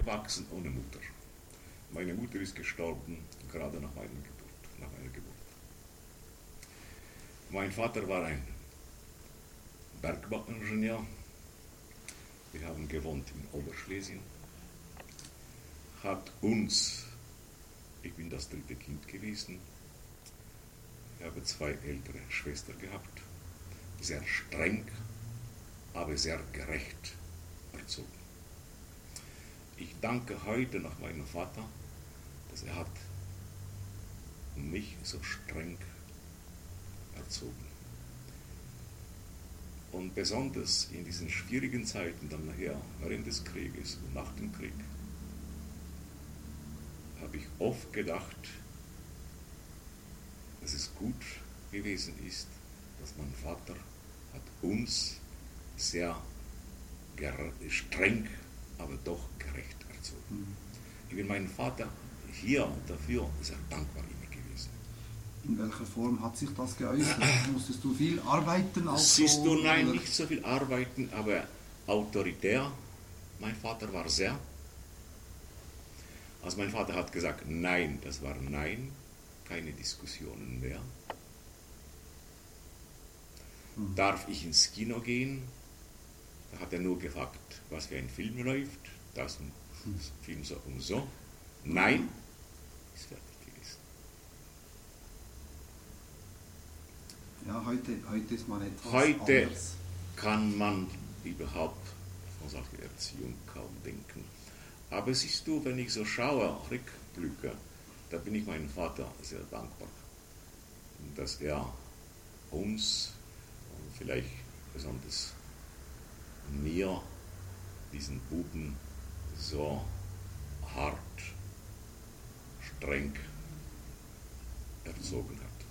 aufgewachsen ohne Mutter. Meine Mutter ist gestorben gerade nach meiner Geburt. Mein Vater war ein Bergbauingenieur. Wir haben gewohnt in Oberschlesien. Ich bin das dritte Kind gewesen. Ich habe 2 ältere Schwestern gehabt. Sehr streng, aber sehr gerecht erzogen. Ich danke heute noch meinem Vater, dass er hat mich so streng erzogen. Und besonders in diesen schwierigen Zeiten, dann nachher während des Krieges und nach dem Krieg, habe ich oft gedacht, dass es gut gewesen ist, dass mein Vater hat uns sehr streng, aber doch gerecht erzogen. Ich bin meinem Vater hier dafür sehr dankbar immer gewesen. In welcher Form hat sich das geäußert? Musstest du viel arbeiten? Auch Siehst so, du, nein, oder? nicht so viel arbeiten, aber autoritär. Mein Vater war sehr. Also mein Vater hat gesagt, nein, das war nein, keine Diskussionen mehr. Darf ich ins Kino gehen? Da hat er nur gefragt, was für ein Film läuft. Das Film so und so. Nein, ist fertig gewesen. Ja, heute ist man etwas Heute anders. kann man überhaupt von solcher Erziehung kaum denken. Aber siehst du, wenn ich so schaue, rückblicke, da bin ich meinem Vater sehr dankbar, dass er uns, und vielleicht besonders mir, diesen Buben, so hart, streng erzogen hat.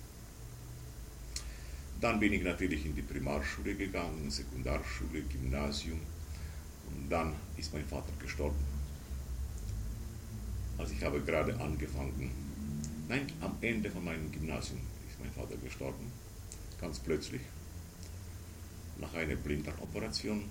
Dann bin ich natürlich in die Primarschule gegangen, Sekundarschule, Gymnasium, und dann ist mein Vater gestorben. Also ich habe gerade angefangen, am Ende von meinem Gymnasium ist mein Vater gestorben, ganz plötzlich, nach einer Blinddarmoperation.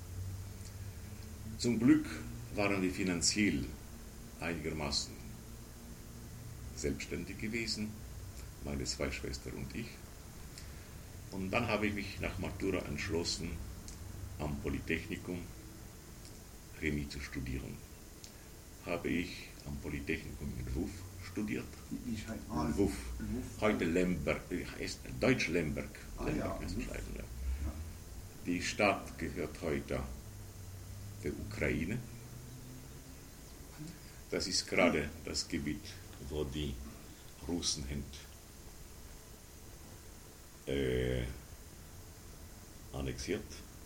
Zum Glück waren wir finanziell einigermaßen selbstständig gewesen, meine 2 Schwestern und ich. Und dann habe ich mich nach Matura entschlossen, am Polytechnikum Chemie zu studieren. Habe ich am Polytechnikum in Lwów studiert. Lwów. Heute Lemberg, heißt Deutsch Lemberg. Lemberg ist schreiben, ja. Die Stadt gehört heute der Ukraine. Das ist gerade das Gebiet, wo die Russen annexiert.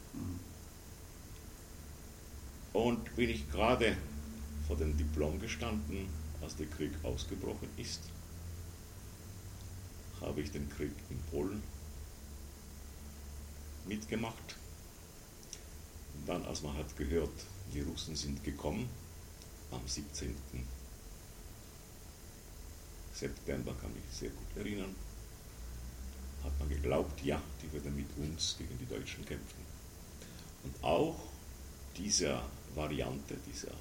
Und bin ich gerade vor dem Diplom gestanden, als der Krieg ausgebrochen ist, habe ich den Krieg in Polen mitgemacht. Und dann, als man hat gehört, die Russen sind gekommen, am 17. September, kann ich sehr gut erinnern, hat man geglaubt, ja, die werden mit uns gegen die Deutschen kämpfen. Und auch diese Variante,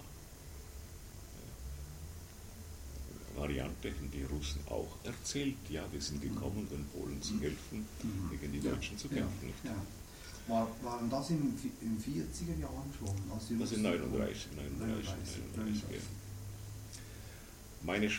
haben die Russen auch erzählt, ja, wir sind gekommen, den Polen zu helfen, gegen die Deutschen zu kämpfen. Ja, ja. Waren das in 40er Jahren schon? Das in 39. Ja. Meine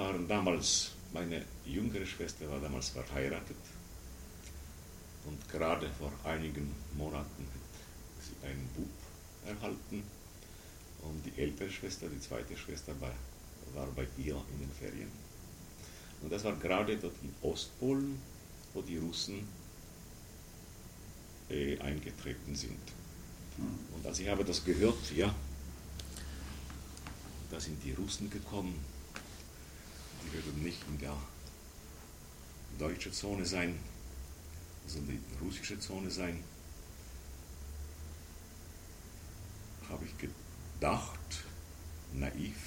jüngere Schwester war damals verheiratet und gerade vor einigen Monaten hat sie einen Bub erhalten und die ältere Schwester, die zweite Schwester, war bei ihr in den Ferien. Und das war gerade dort in Ostpolen, wo die Russen eingetreten sind. Und als ich habe das gehört, ja, da sind die Russen gekommen, die würden nicht in der deutschen Zone sein, sondern in der russischen Zone sein, habe ich gedacht, naiv,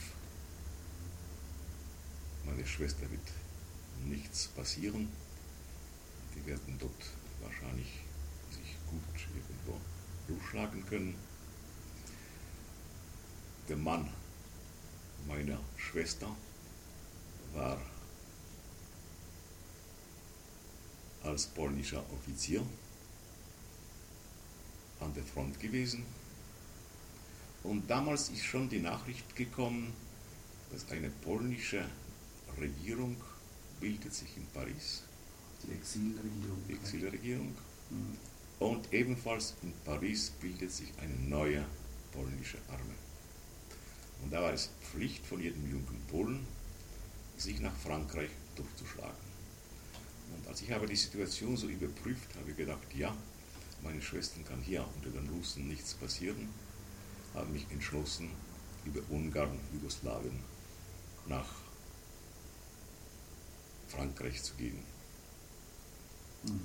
meine Schwester wird nichts passieren, die werden dort wahrscheinlich sich gut irgendwo durchschlagen können. Der Mann meiner Schwester war als polnischer Offizier an der Front gewesen. Und damals ist schon die Nachricht gekommen, dass eine polnische Regierung bildet sich in Paris. Die Exilregierung. Die Exilregierung. Mhm. Und ebenfalls in Paris bildet sich eine neue polnische Armee. Und da war es Pflicht von jedem jungen Polen, sich nach Frankreich durchzuschlagen. Und als ich aber die Situation so überprüft, habe ich gedacht, ja, meine Schwestern kann hier unter den Russen nichts passieren, habe mich entschlossen, über Ungarn, Jugoslawien nach Frankreich zu gehen. Mhm.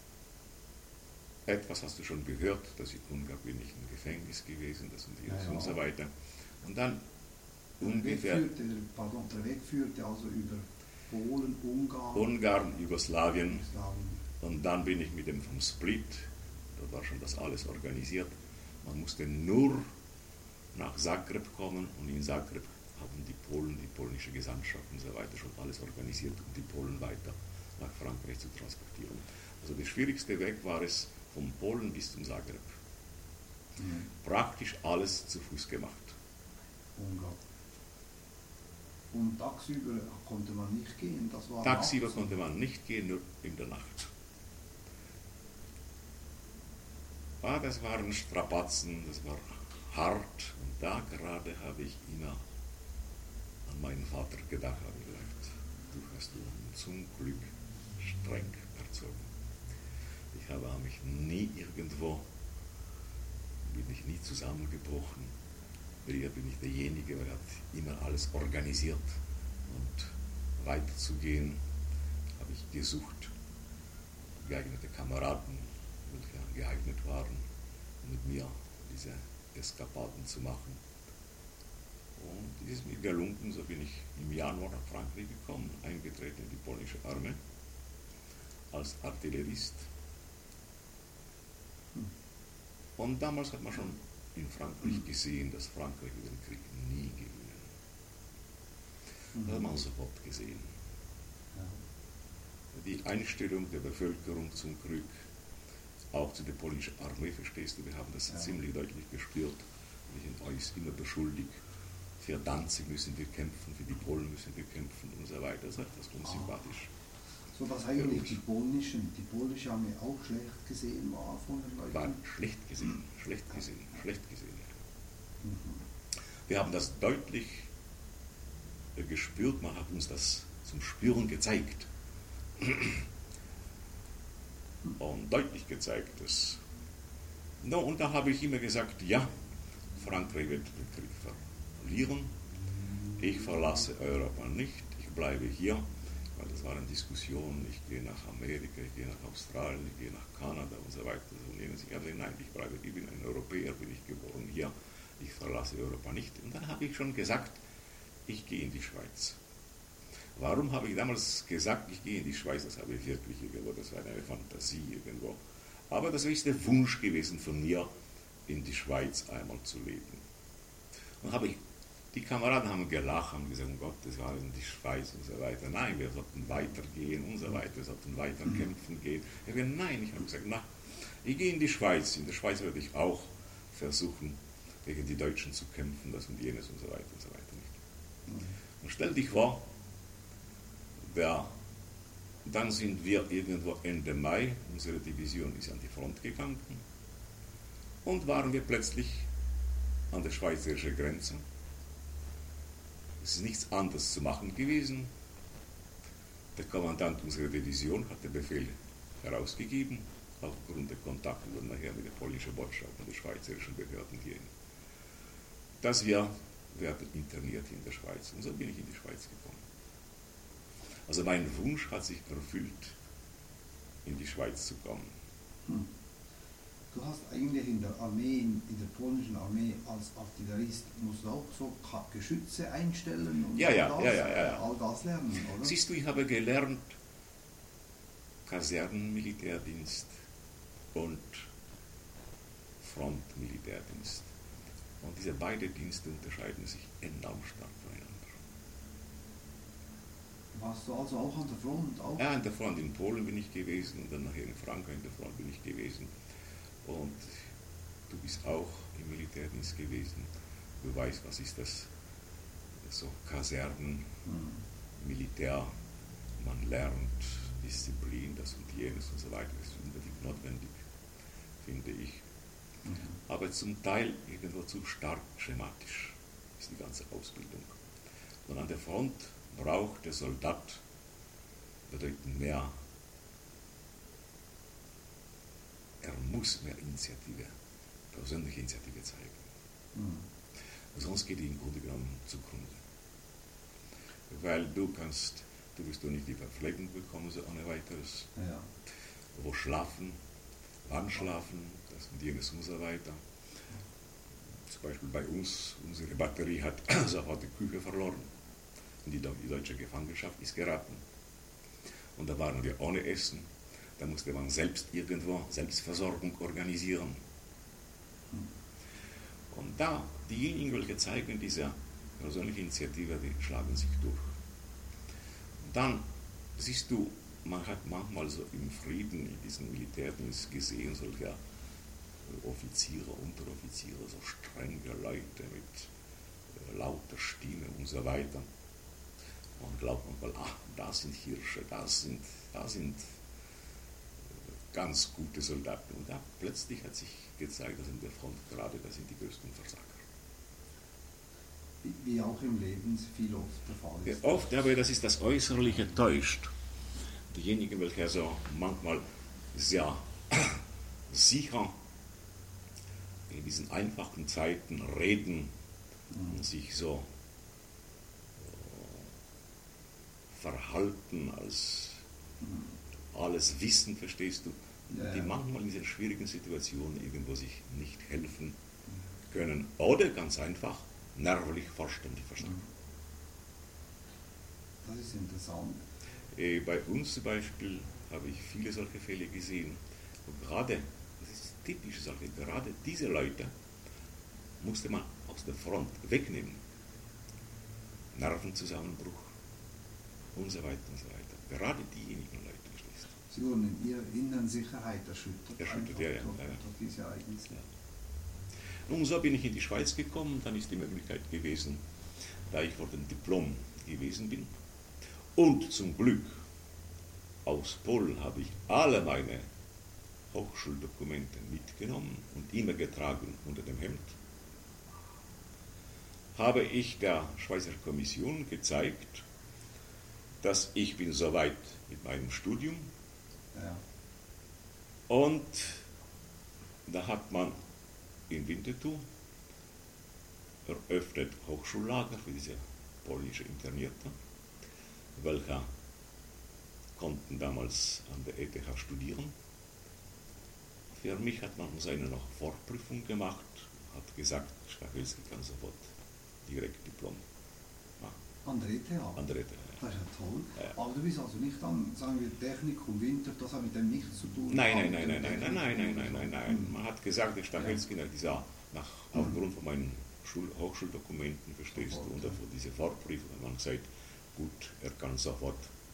Etwas hast du schon gehört, dass in Ungarn bin ich im Gefängnis gewesen, das und jenes Ja. und so weiter. Und dann Der ungefähr Weg führte also über Polen, Ungarn, Jugoslawien, Jugoslawien. und dann bin ich mit dem vom Split, da war schon das alles organisiert. Man musste nur nach Zagreb kommen und in Zagreb haben die Polen, die polnische Gesandtschaft und so weiter schon alles organisiert, um die Polen weiter nach Frankreich zu transportieren. Also der schwierigste Weg war es von Polen bis zum Zagreb. Mhm. Praktisch alles zu Fuß gemacht. Ungarn. Und tagsüber konnte man nicht gehen, das war Tagsüber nachts. konnte man nicht gehen, nur in der Nacht. Das waren Strapazen, das war hart. Und da gerade habe ich immer an meinen Vater gedacht, habe gesagt, du hast zum Glück streng erzogen. Ich habe mich nie irgendwo, bin ich nie zusammengebrochen. Hier bin ich derjenige, der hat immer alles organisiert. Und weiterzugehen habe ich gesucht, geeignete Kameraden, welche geeignet waren, mit mir diese Eskapaden zu machen. Und es ist mir gelungen, so bin ich im Januar nach Frankreich gekommen, eingetreten in die polnische Armee als Artillerist. Und damals hat man schon in Frankreich gesehen, dass Frankreich den Krieg nie gewinnen. Das hat man sofort gesehen. Ja. Die Einstellung der Bevölkerung zum Krieg, auch zu der polnischen Armee, verstehst du, wir haben das ziemlich deutlich gespürt. Wir sind uns immer beschuldigt, für Danzig müssen wir kämpfen, für die Polen müssen wir kämpfen und so weiter. Das ist etwas unsympathisch. So dass eigentlich die polnische Armee auch schlecht gesehen war von den Leuten. War schlecht gesehen. Ja. Mhm. Wir haben das deutlich gespürt, man hat uns das zum Spüren gezeigt. Und deutlich gezeigt, dass. No, und da habe ich immer gesagt, ja, Frankreich wird den Krieg verlieren, ich verlasse Europa nicht, ich bleibe hier, weil das waren Diskussionen, ich gehe nach Amerika, ich gehe nach Australien, ich gehe nach Kanada und so weiter. Und jenes. Ich habe gesagt, nein, ich bleibe, ich bin ein Europäer, bin ich geboren hier, ich verlasse Europa nicht. Und dann habe ich schon gesagt, ich gehe in die Schweiz. Warum habe ich damals gesagt, ich gehe in die Schweiz? Das habe ich wirklich irgendwo, das war eine Fantasie irgendwo. Aber das ist der Wunsch gewesen von mir, in die Schweiz einmal zu leben. Und die Kameraden haben gelacht, haben gesagt, oh Gott, das war in die Schweiz und so weiter. Nein, wir sollten weitergehen und so weiter, wir sollten weiter kämpfen gehen. Ich habe gesagt, nein, ich habe gesagt, na, ich gehe in die Schweiz. In der Schweiz werde ich auch versuchen, gegen die Deutschen zu kämpfen, das und jenes und so weiter und so weiter nicht. Und stell dich vor, dann sind wir irgendwo Ende Mai, unsere Division ist an die Front gegangen und waren wir plötzlich an der schweizerischen Grenze. Es ist nichts anderes zu machen gewesen. Der Kommandant unserer Division hat den Befehl herausgegeben, aufgrund der Kontakte dann nachher mit der polnischen Botschaft und den schweizerischen Behörden hierhin, dass wir werden interniert in der Schweiz. Und so bin ich in die Schweiz gekommen. Also mein Wunsch hat sich erfüllt, in die Schweiz zu kommen. Du hast eigentlich in der Armee, in der polnischen Armee als Artillerist, musst du auch so Geschütze einstellen und all das lernen, oder? Siehst du, ich habe gelernt Kasernenmilitärdienst und Frontmilitärdienst. Und diese beiden Dienste unterscheiden sich enorm stark voneinander. Warst du also auch an der Front? Auch? Ja, an der Front in Polen bin ich gewesen, und dann nachher in Frankreich an der Front bin ich gewesen. Und du bist auch im Militärdienst gewesen. Du weißt, was ist das? So Kasernen, Militär, man lernt Disziplin, das und jenes und so weiter. Das ist unbedingt notwendig, finde ich. Aber zum Teil irgendwo zu stark schematisch ist die ganze Ausbildung. Und an der Front braucht der Soldat bedeutend mehr, er muss mehr Initiative, persönliche Initiative zeigen. Sonst geht die im Grunde genommen zugrunde. Weil du wirst nicht die Verpflegung bekommen, so ohne weiteres. Ja. Wo schlafen, wann schlafen, das und jenes und so weiter. Zum Beispiel bei uns, unsere Batterie hat sofort die Küche verloren. Und die deutsche Gefangenschaft ist geraten. Und da waren wir ohne Essen. Da musste man selbst irgendwo Selbstversorgung organisieren. Und da, diejenigen, welche zeigen diese persönliche Initiative, die schlagen sich durch. Und dann siehst du, man hat manchmal so im Frieden, in diesem Militärdienst gesehen, solche Offiziere, Unteroffiziere, so strenge Leute mit lauter Stimme und so weiter. Man glaubt manchmal, da sind Hirsche, da sind ganz gute Soldaten. Und da plötzlich hat sich gezeigt, dass in der Front gerade, das sind die größten Versager. Wie auch im Leben viel oft der Fall ist. Ja, oft, aber das ist das Äußerliche täuscht. Diejenigen, welche so manchmal sehr sicher in diesen einfachen Zeiten reden und sich so verhalten, als alles wissen, verstehst du, die manchmal in diesen schwierigen Situationen irgendwo sich nicht helfen können oder ganz einfach nervlich vollständig verstanden. Das ist interessant. Bei uns zum Beispiel habe ich viele solche Fälle gesehen, und gerade, das ist typische Sache, gerade diese Leute musste man aus der Front wegnehmen. Nervenzusammenbruch und so weiter und so weiter. Gerade diejenigen Leute, verstehst du? Sie wurden in ihrer inneren Sicherheit erschüttert. Ja. Durch diese Ereignisse. Ja. Nun, so bin ich in die Schweiz gekommen, dann ist die Möglichkeit gewesen, da ich vor dem Diplom gewesen bin. Und zum Glück, aus Polen habe ich alle meine Hochschuldokumente mitgenommen und immer getragen unter dem Hemd. Habe ich der Schweizer Kommission gezeigt, dass ich bin soweit mit meinem Studium. Ja. Und da hat man in Winterthur eröffnet Hochschullager für diese polnische Internierte, welche konnten damals an der ETH studieren. Für mich hat man uns eine noch Vorprüfung gemacht, hat gesagt, Stachelski kann sofort direkt Diplom machen. An der ETH? An der ETH. Das ist ja toll. Ja. Aber du bist also nicht an, sagen wir, Technikum Winter, das hat mit dem nichts zu tun? Nein. Man hat gesagt, der Stachelski aufgrund von meinen Hochschuldokumenten, verstehst du, und für diese Vorprüfung hat man gesagt, gut, er kann sofort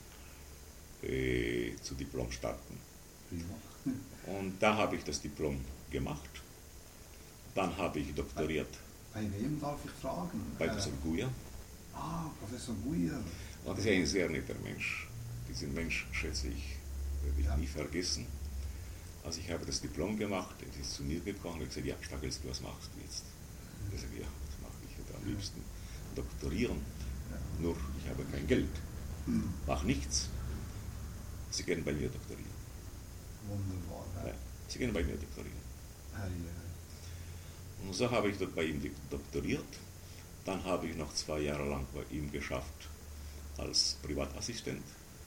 zu Diplom starten. Prima. Und da habe ich das Diplom gemacht. Dann habe ich doktoriert. Bei wem darf ich fragen? Bei Professor Guyer. Professor Guyer. Und das ist ein sehr netter Mensch. Diesen Mensch schätze ich, werde ich nie vergessen. Also ich habe das Diplom gemacht, er ist zu mir gekommen und gesagt, ja, Stachelski, was machst du jetzt? Ich sage, ja, das mache ich würde am liebsten doktorieren. Nur, ich habe kein Geld. Mach nichts. Sie können bei mir doktorieren. Wunderbar. Ja, Sie können bei mir doktorieren. Ja. Und so habe ich dort bei ihm doktoriert. Dann habe ich noch 2 Jahre lang bei ihm geschafft als Privatassistent.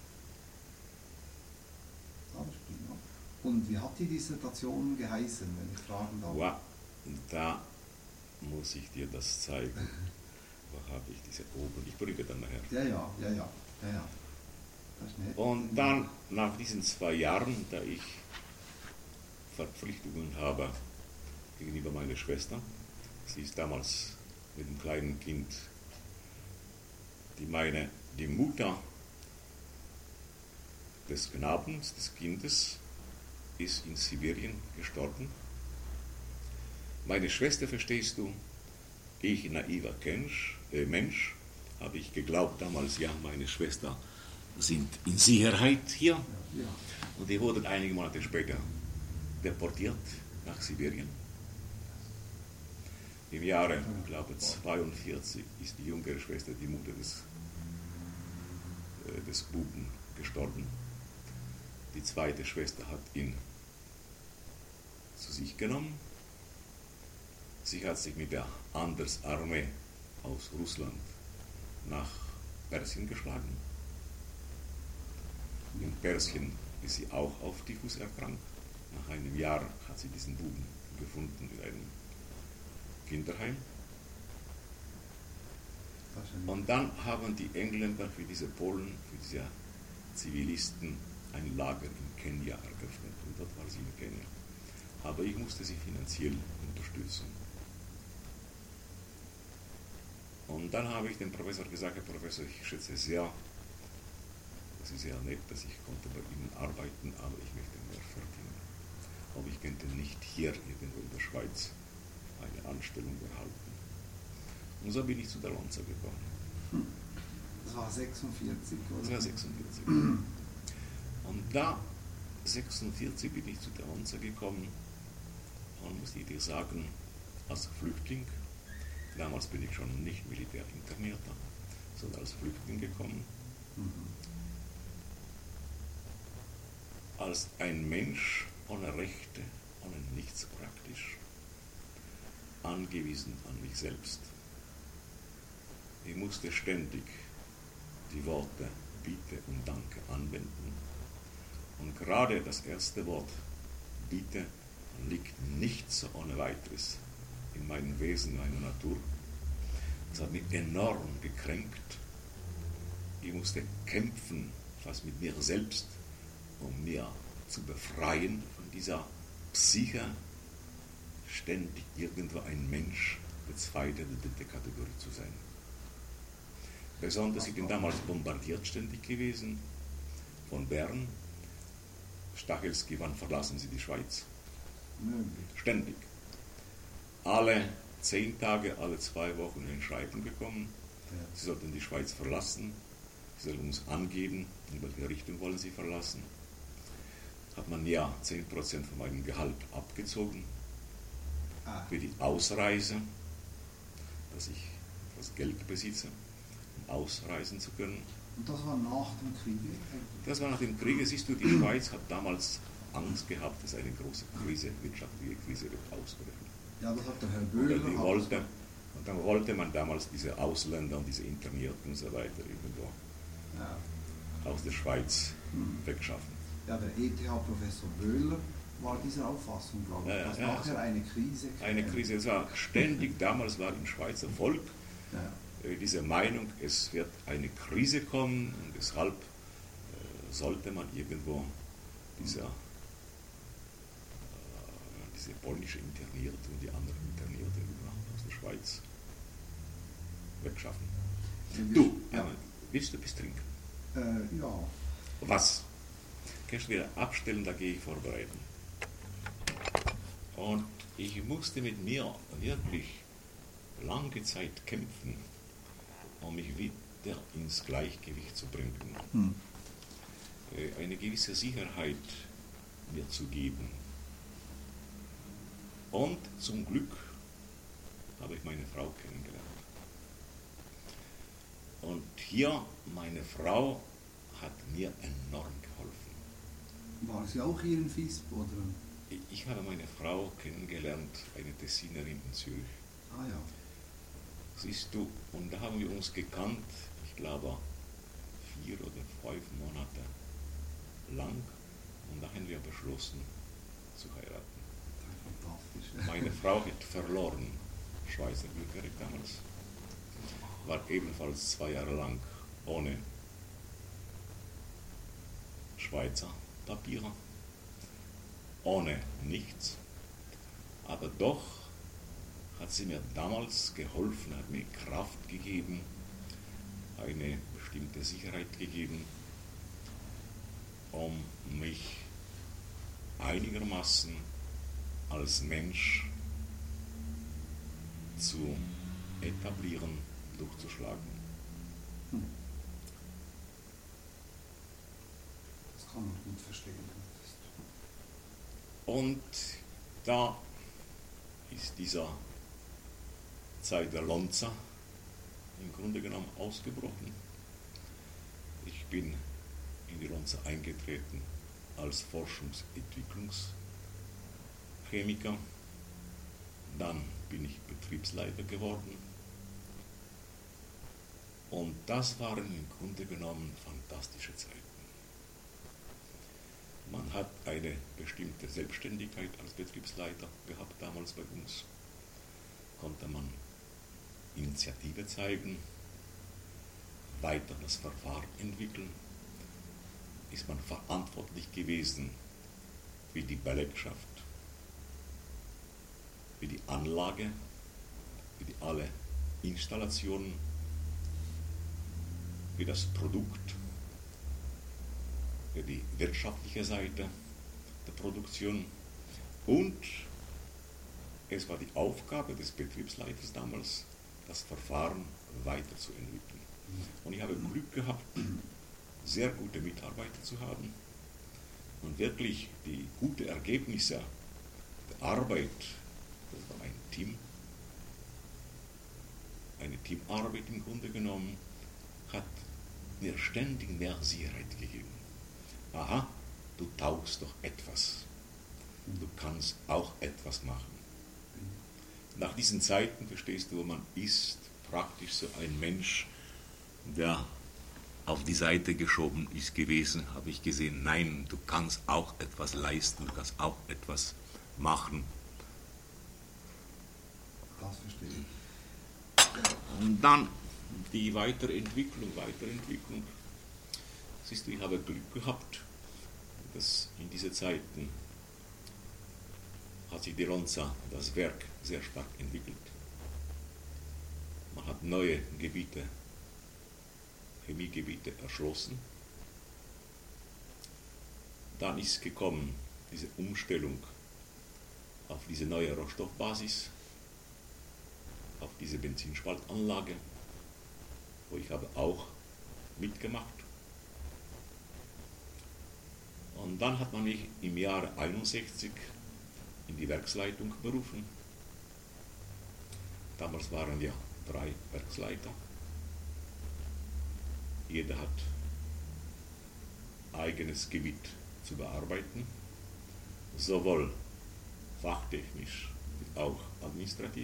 Und wie hat die Dissertation geheißen, wenn ich fragen darf? Wow, da muss ich dir das zeigen. Wo habe ich diese oben? Ich bringe dann nachher. Ja. Das ist nett. Und dann, nach diesen 2 Jahren, da ich Verpflichtungen habe gegenüber meiner Schwester, Sie ist damals mit dem kleinen Kind, die Mutter des Knabens, des Kindes, ist in Sibirien gestorben. Meine Schwester, verstehst du, ich, naiver Mensch, habe ich geglaubt damals, ja, meine Schwester sind in Sicherheit hier. Ja. Und die wurden einige Monate später deportiert nach Sibirien. Im Jahre, ich glaube, 1942 ist die jüngere Schwester, die Mutter des Buben, gestorben. Die zweite Schwester hat ihn zu sich genommen. Sie hat sich mit der Andersarmee aus Russland nach Persien geschlagen. In Persien ist sie auch auf Typhus erkrankt. Nach einem Jahr hat sie diesen Buben gefunden in einem Kinderheim. Und dann haben die Engländer für diese Polen, für diese Zivilisten ein Lager in Kenia eröffnet. Und dort war sie in Kenia. Aber ich musste sie finanziell unterstützen. Und dann habe ich dem Professor gesagt, Herr Professor, ich schätze sehr, das ist sehr nett, dass ich konnte bei Ihnen arbeiten, aber ich möchte mehr verdienen. Aber ich könnte nicht hier irgendwo in der Schweiz eine Anstellung erhalten. Und so bin ich zu der Lonza gekommen. Das war 46, oder? Das war 46. Und da, 46, bin ich zu der Lonza gekommen und muss ich dir sagen, als Flüchtling, damals bin ich schon nicht militär internierter, sondern als Flüchtling gekommen, als ein Mensch ohne Rechte, ohne nichts praktisch, angewiesen an mich selbst. Ich musste ständig die Worte Bitte und Danke anwenden. Und gerade das erste Wort Bitte liegt nicht so ohne weiteres in meinem Wesen, in meiner Natur. Das hat mich enorm gekränkt. Ich musste kämpfen, fast mit mir selbst, um mir zu befreien von dieser Psyche, ständig irgendwo ein Mensch der zweiten oder dritten Kategorie zu sein. Besonders, ich bin damals bombardiert ständig gewesen von Bern. Stachelski, wann verlassen Sie die Schweiz? Ständig. Alle 10 Tage, alle 2 Wochen ein Schreiben bekommen. Sie sollten die Schweiz verlassen. Sie sollen uns angeben, in welche Richtung wollen Sie verlassen. Hat man ja 10% von meinem Gehalt abgezogen für die Ausreise, dass ich das Geld besitze, um ausreisen zu können. Und das war nach dem Krieg? Das war nach dem Krieg. Siehst du, die Schweiz hat damals Angst gehabt, dass eine große Krise, wirtschaftliche Krise wird ausbrechen. Ja, das hat der Herr Böhler und dann wollte man damals diese Ausländer und diese Internierten und so weiter irgendwo aus der Schweiz wegschaffen. Ja, der ETH-Professor Böhler war dieser Auffassung, glaube ich, dass nachher eine Krise käme. Eine Krise, es war ständig, damals war im Schweizer Volk diese Meinung, es wird eine Krise kommen und deshalb sollte man irgendwo diese polnische Internierte und die anderen Internierte aus der Schweiz wegschaffen. Du, willst du etwas trinken? Ja. Was? Kannst du wieder abstellen, da gehe ich vorbereiten. Und ich musste mit mir wirklich lange Zeit kämpfen, um mich wieder ins Gleichgewicht zu bringen. Eine gewisse Sicherheit mir zu geben. Und zum Glück habe ich meine Frau kennengelernt. Und hier, meine Frau hat mir enorm geholfen. War sie auch hier in Visp, oder? Ich habe meine Frau kennengelernt, eine Tessinerin in Zürich. Ah ja. Siehst du, und da haben wir uns gekannt, ich glaube 4 oder 5 Monate lang. Und da haben wir beschlossen zu heiraten. Fantastisch. Meine Frau hat verloren, Schweizer Bürgerrecht damals. War ebenfalls 2 Jahre lang ohne Schweizer Papiere, ohne nichts. Aber doch hat sie mir damals geholfen, hat mir Kraft gegeben, eine bestimmte Sicherheit gegeben, um mich einigermaßen als Mensch zu etablieren, durchzuschlagen. Das kann man gut verstehen. Und da ist dieser Zeit der Lonza im Grunde genommen ausgebrochen. Ich bin in die Lonza eingetreten als Forschungs-Entwicklungschemiker. Dann bin ich Betriebsleiter geworden. Und das waren im Grunde genommen fantastische Zeiten. Man hat eine bestimmte Selbstständigkeit als Betriebsleiter gehabt damals bei uns. Konnte man Initiative zeigen, weiter das Verfahren entwickeln, ist man verantwortlich gewesen für die Belegschaft, für die Anlage, für die alle Installationen, für das Produkt, für die wirtschaftliche Seite der Produktion, und es war die Aufgabe des Betriebsleiters damals, das Verfahren weiterzuentwickeln. Und ich habe Glück gehabt, sehr gute Mitarbeiter zu haben und wirklich die guten Ergebnisse der Arbeit, das war ein Team, eine Teamarbeit im Grunde genommen, hat mir ständig mehr Sicherheit gegeben. Aha, du taugst doch etwas. Du kannst auch etwas machen. Nach diesen Zeiten, verstehst du, man ist praktisch so ein Mensch, der auf die Seite geschoben ist gewesen, habe ich gesehen, nein, du kannst auch etwas leisten, du kannst auch etwas machen. Das verstehe ich. Und dann die Weiterentwicklung. Siehst du, ich habe Glück gehabt, dass in diesen Zeiten hat sich die Lonza, das Werk, sehr stark entwickelt. Man hat neue Gebiete, Chemiegebiete erschlossen. Dann ist gekommen diese Umstellung auf diese neue Rohstoffbasis, auf diese Benzinspaltanlage, wo ich habe auch mitgemacht. Und dann hat man mich im Jahre 1961 in die Werksleitung berufen. Damals waren ja 3 Werksleiter. Jeder hat eigenes Gebiet zu bearbeiten, sowohl fachtechnisch wie auch administrativ.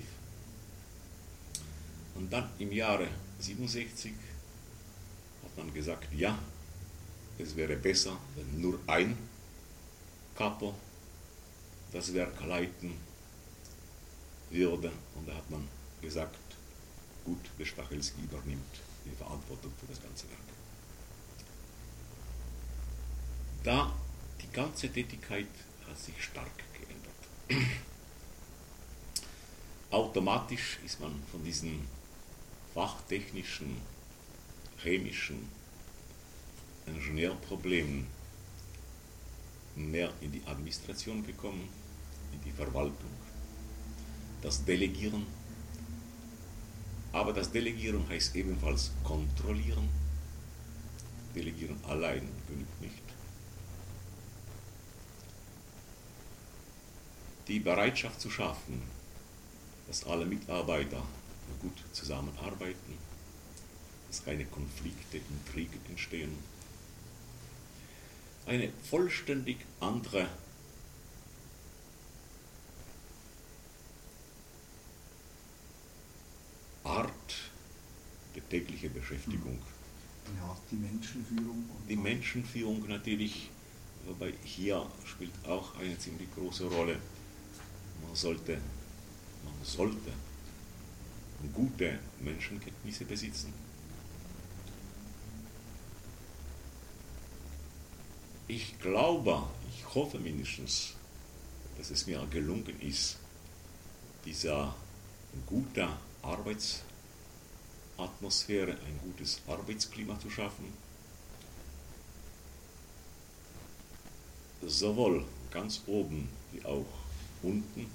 Und dann im Jahre 1967 hat man gesagt, ja, es wäre besser, wenn nur ein Kapo das Werk leiten würde. Und da hat man gesagt, gut, der Stachelski übernimmt die Verantwortung für das ganze Werk. Da die ganze Tätigkeit hat sich stark geändert. Automatisch ist man von diesen fachtechnischen, chemischen Ingenieurproblemen mehr in die Administration gekommen, in die Verwaltung, das Delegieren. Aber das Delegieren heißt ebenfalls kontrollieren. Delegieren allein genügt nicht. Die Bereitschaft zu schaffen, dass alle Mitarbeiter gut zusammenarbeiten, dass keine Konflikte, Intrigen entstehen. Eine vollständig andere Art der täglichen Beschäftigung. Ja, die Menschenführung. Die Menschenführung natürlich, wobei hier spielt auch eine ziemlich große Rolle. Man sollte gute Menschenkenntnisse besitzen. Ich glaube, ich hoffe mindestens, dass es mir gelungen ist, dieser gute Arbeitsatmosphäre, ein gutes Arbeitsklima zu schaffen, sowohl ganz oben wie auch unten.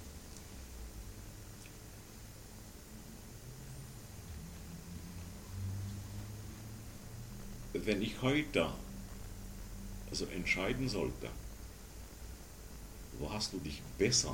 Wenn ich heute also entscheiden sollte, wo hast du dich besser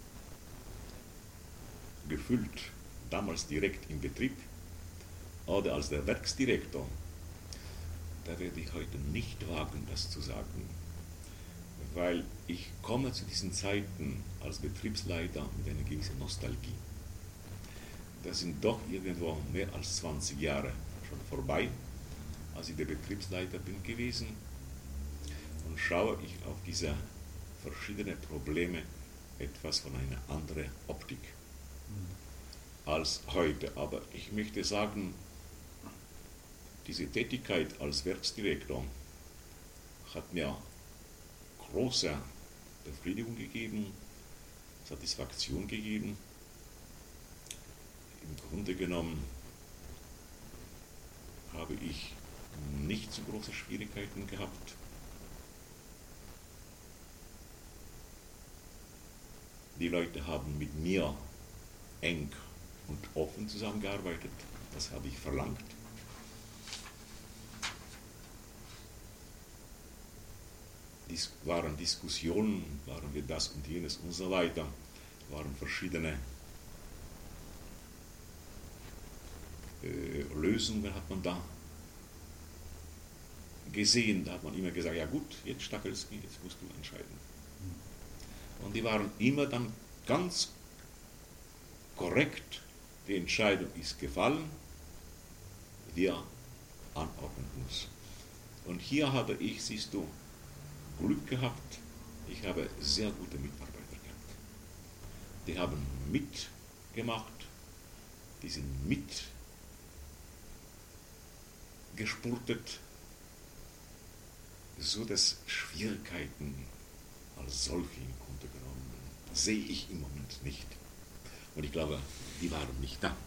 gefühlt, damals direkt im Betrieb oder als der Werksdirektor, da werde ich heute nicht wagen, das zu sagen, weil ich komme zu diesen Zeiten als Betriebsleiter mit einer gewissen Nostalgie. Das sind doch irgendwo mehr als 20 Jahre schon vorbei, als ich der Betriebsleiter bin gewesen, und schaue ich auf diese verschiedenen Probleme etwas von einer anderen Optik als heute. Aber ich möchte sagen, diese Tätigkeit als Werksdirektor hat mir große Befriedigung gegeben, Satisfaktion gegeben. Im Grunde genommen habe ich nicht so große Schwierigkeiten gehabt. Die Leute haben mit mir eng und offen zusammengearbeitet. Das habe ich verlangt. Dies waren Diskussionen, waren wir das und jenes und so weiter, waren verschiedene Lösungen hat man da gesehen. Da hat man immer gesagt, ja gut, jetzt Stachelski, jetzt musst du entscheiden. Und die waren immer dann ganz korrekt, die Entscheidung ist gefallen, wir anordnen uns. Und hier habe ich, siehst du, Glück gehabt, ich habe sehr gute Mitarbeiter gehabt. Die haben mitgemacht, die sind mitgespurtet, so dass Schwierigkeiten als solche im Grunde genommen sehe ich im Moment nicht. Und ich glaube, die waren nicht da.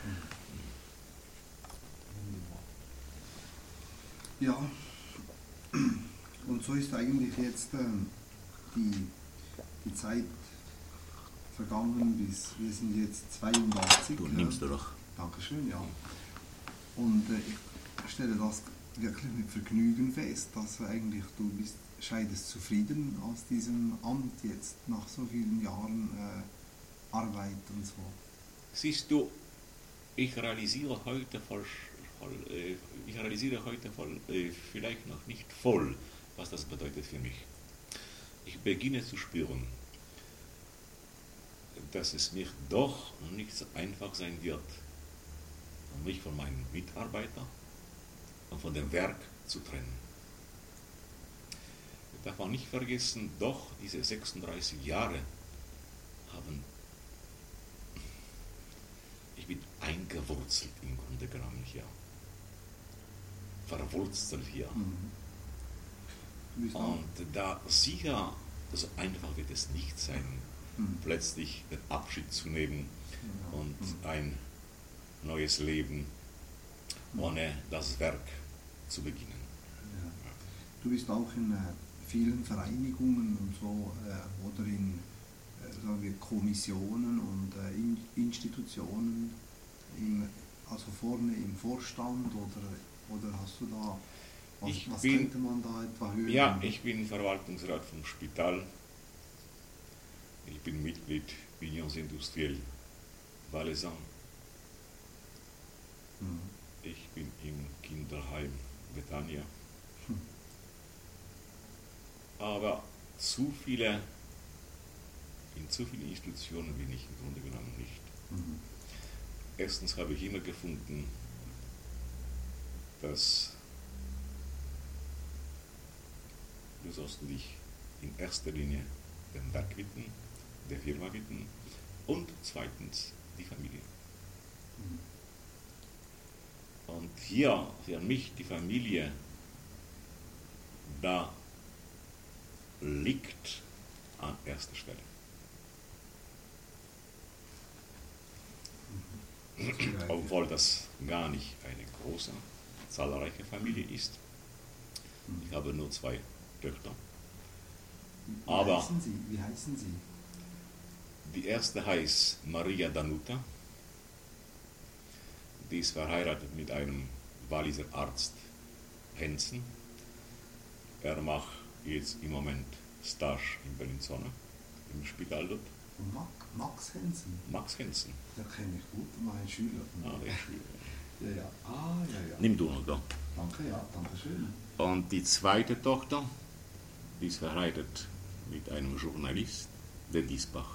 Ja, und so ist eigentlich jetzt die Zeit vergangen, bis wir sind jetzt 82. Du nimmst du doch. Dankeschön, ja. Und ich stelle das wirklich mit Vergnügen fest, dass eigentlich du scheidest zufrieden aus diesem Amt jetzt nach so vielen Jahren Arbeit und so. Siehst du, ich realisiere heute vielleicht noch nicht voll, was das bedeutet für mich. Ich beginne zu spüren, dass es mir doch nicht so einfach sein wird, mich von meinen Mitarbeitern und von dem Werk zu trennen. Ich darf man nicht vergessen, doch diese 36 Jahre ich bin eingewurzelt im Grunde genommen hier. Verwurzelt hier. Und da sicher, so einfach wird es nicht sein, plötzlich den Abschied zu nehmen und ein neues Leben ohne das Werk zu beginnen. Ja. Du bist auch in vielen Vereinigungen und so oder in sagen wir, Kommissionen und Institutionen, also vorne im Vorstand oder hast du da, was könnte man da etwa hören? Ja, ich bin Verwaltungsrat vom Spital, ich bin Mitglied Unions Industrielle Valaisan, ich bin im Kinderheim Betania, aber in zu vielen Institutionen bin ich im Grunde genommen nicht. Erstens habe ich immer gefunden, dass du sollst dich in erster Linie dem Werk widmen, der Firma widmen und zweitens die Familie. Und hier für mich die Familie, da liegt an erster Stelle. obwohl das gar nicht eine große, zahlreiche Familie ist. Ich habe nur 2 Töchter. Aber Wie heißen sie? Die erste heißt Maria Danuta. Die ist verheiratet mit einem Walliser Arzt Hensen. Er macht jetzt im Moment Stage in Bellinzona, im Spital dort. Und Max Hensen? Max Hensen. Den kenne ich gut, mein Schüler. Der Schüler. Ja, ja. Ja. Nimm du noch da. Danke, ja, danke schön. Und die zweite Tochter, die ist verheiratet mit einem Journalist, der Diesbach.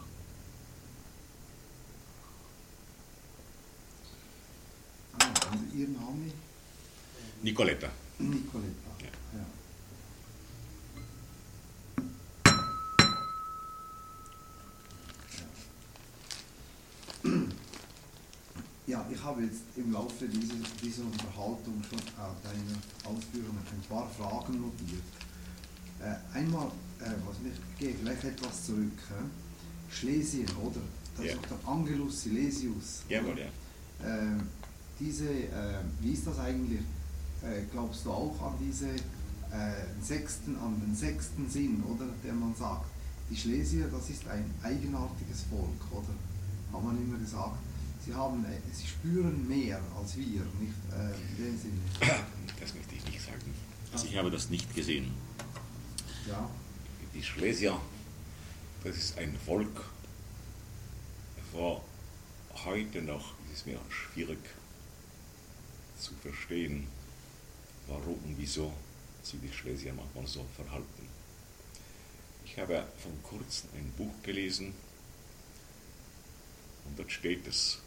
Und Ihr Name? Nicoletta. Nicoletta. Ja. Ja, ich habe jetzt im Laufe dieser Unterhaltung schon deine Ausführungen ein paar Fragen notiert. Einmal, ich gehe vielleicht etwas zurück. Schlesien, oder? Das ist doch der Angelus Silesius. Jawohl, ja. Wie ist das eigentlich? Glaubst du auch an den sechsten Sinn, oder? Der man sagt, die Schlesier, das ist ein eigenartiges Volk, oder? Hat man immer gesagt. Sie spüren mehr als wir, nicht in dem Sinne. Das möchte ich nicht sagen. Also ich habe das nicht gesehen. Ja. Die Schlesier, das ist ein Volk, vor heute noch ist es mir schwierig zu verstehen, warum und wieso sich die Schlesier manchmal so verhalten. Ich habe vor kurzem ein Buch gelesen und dort steht es,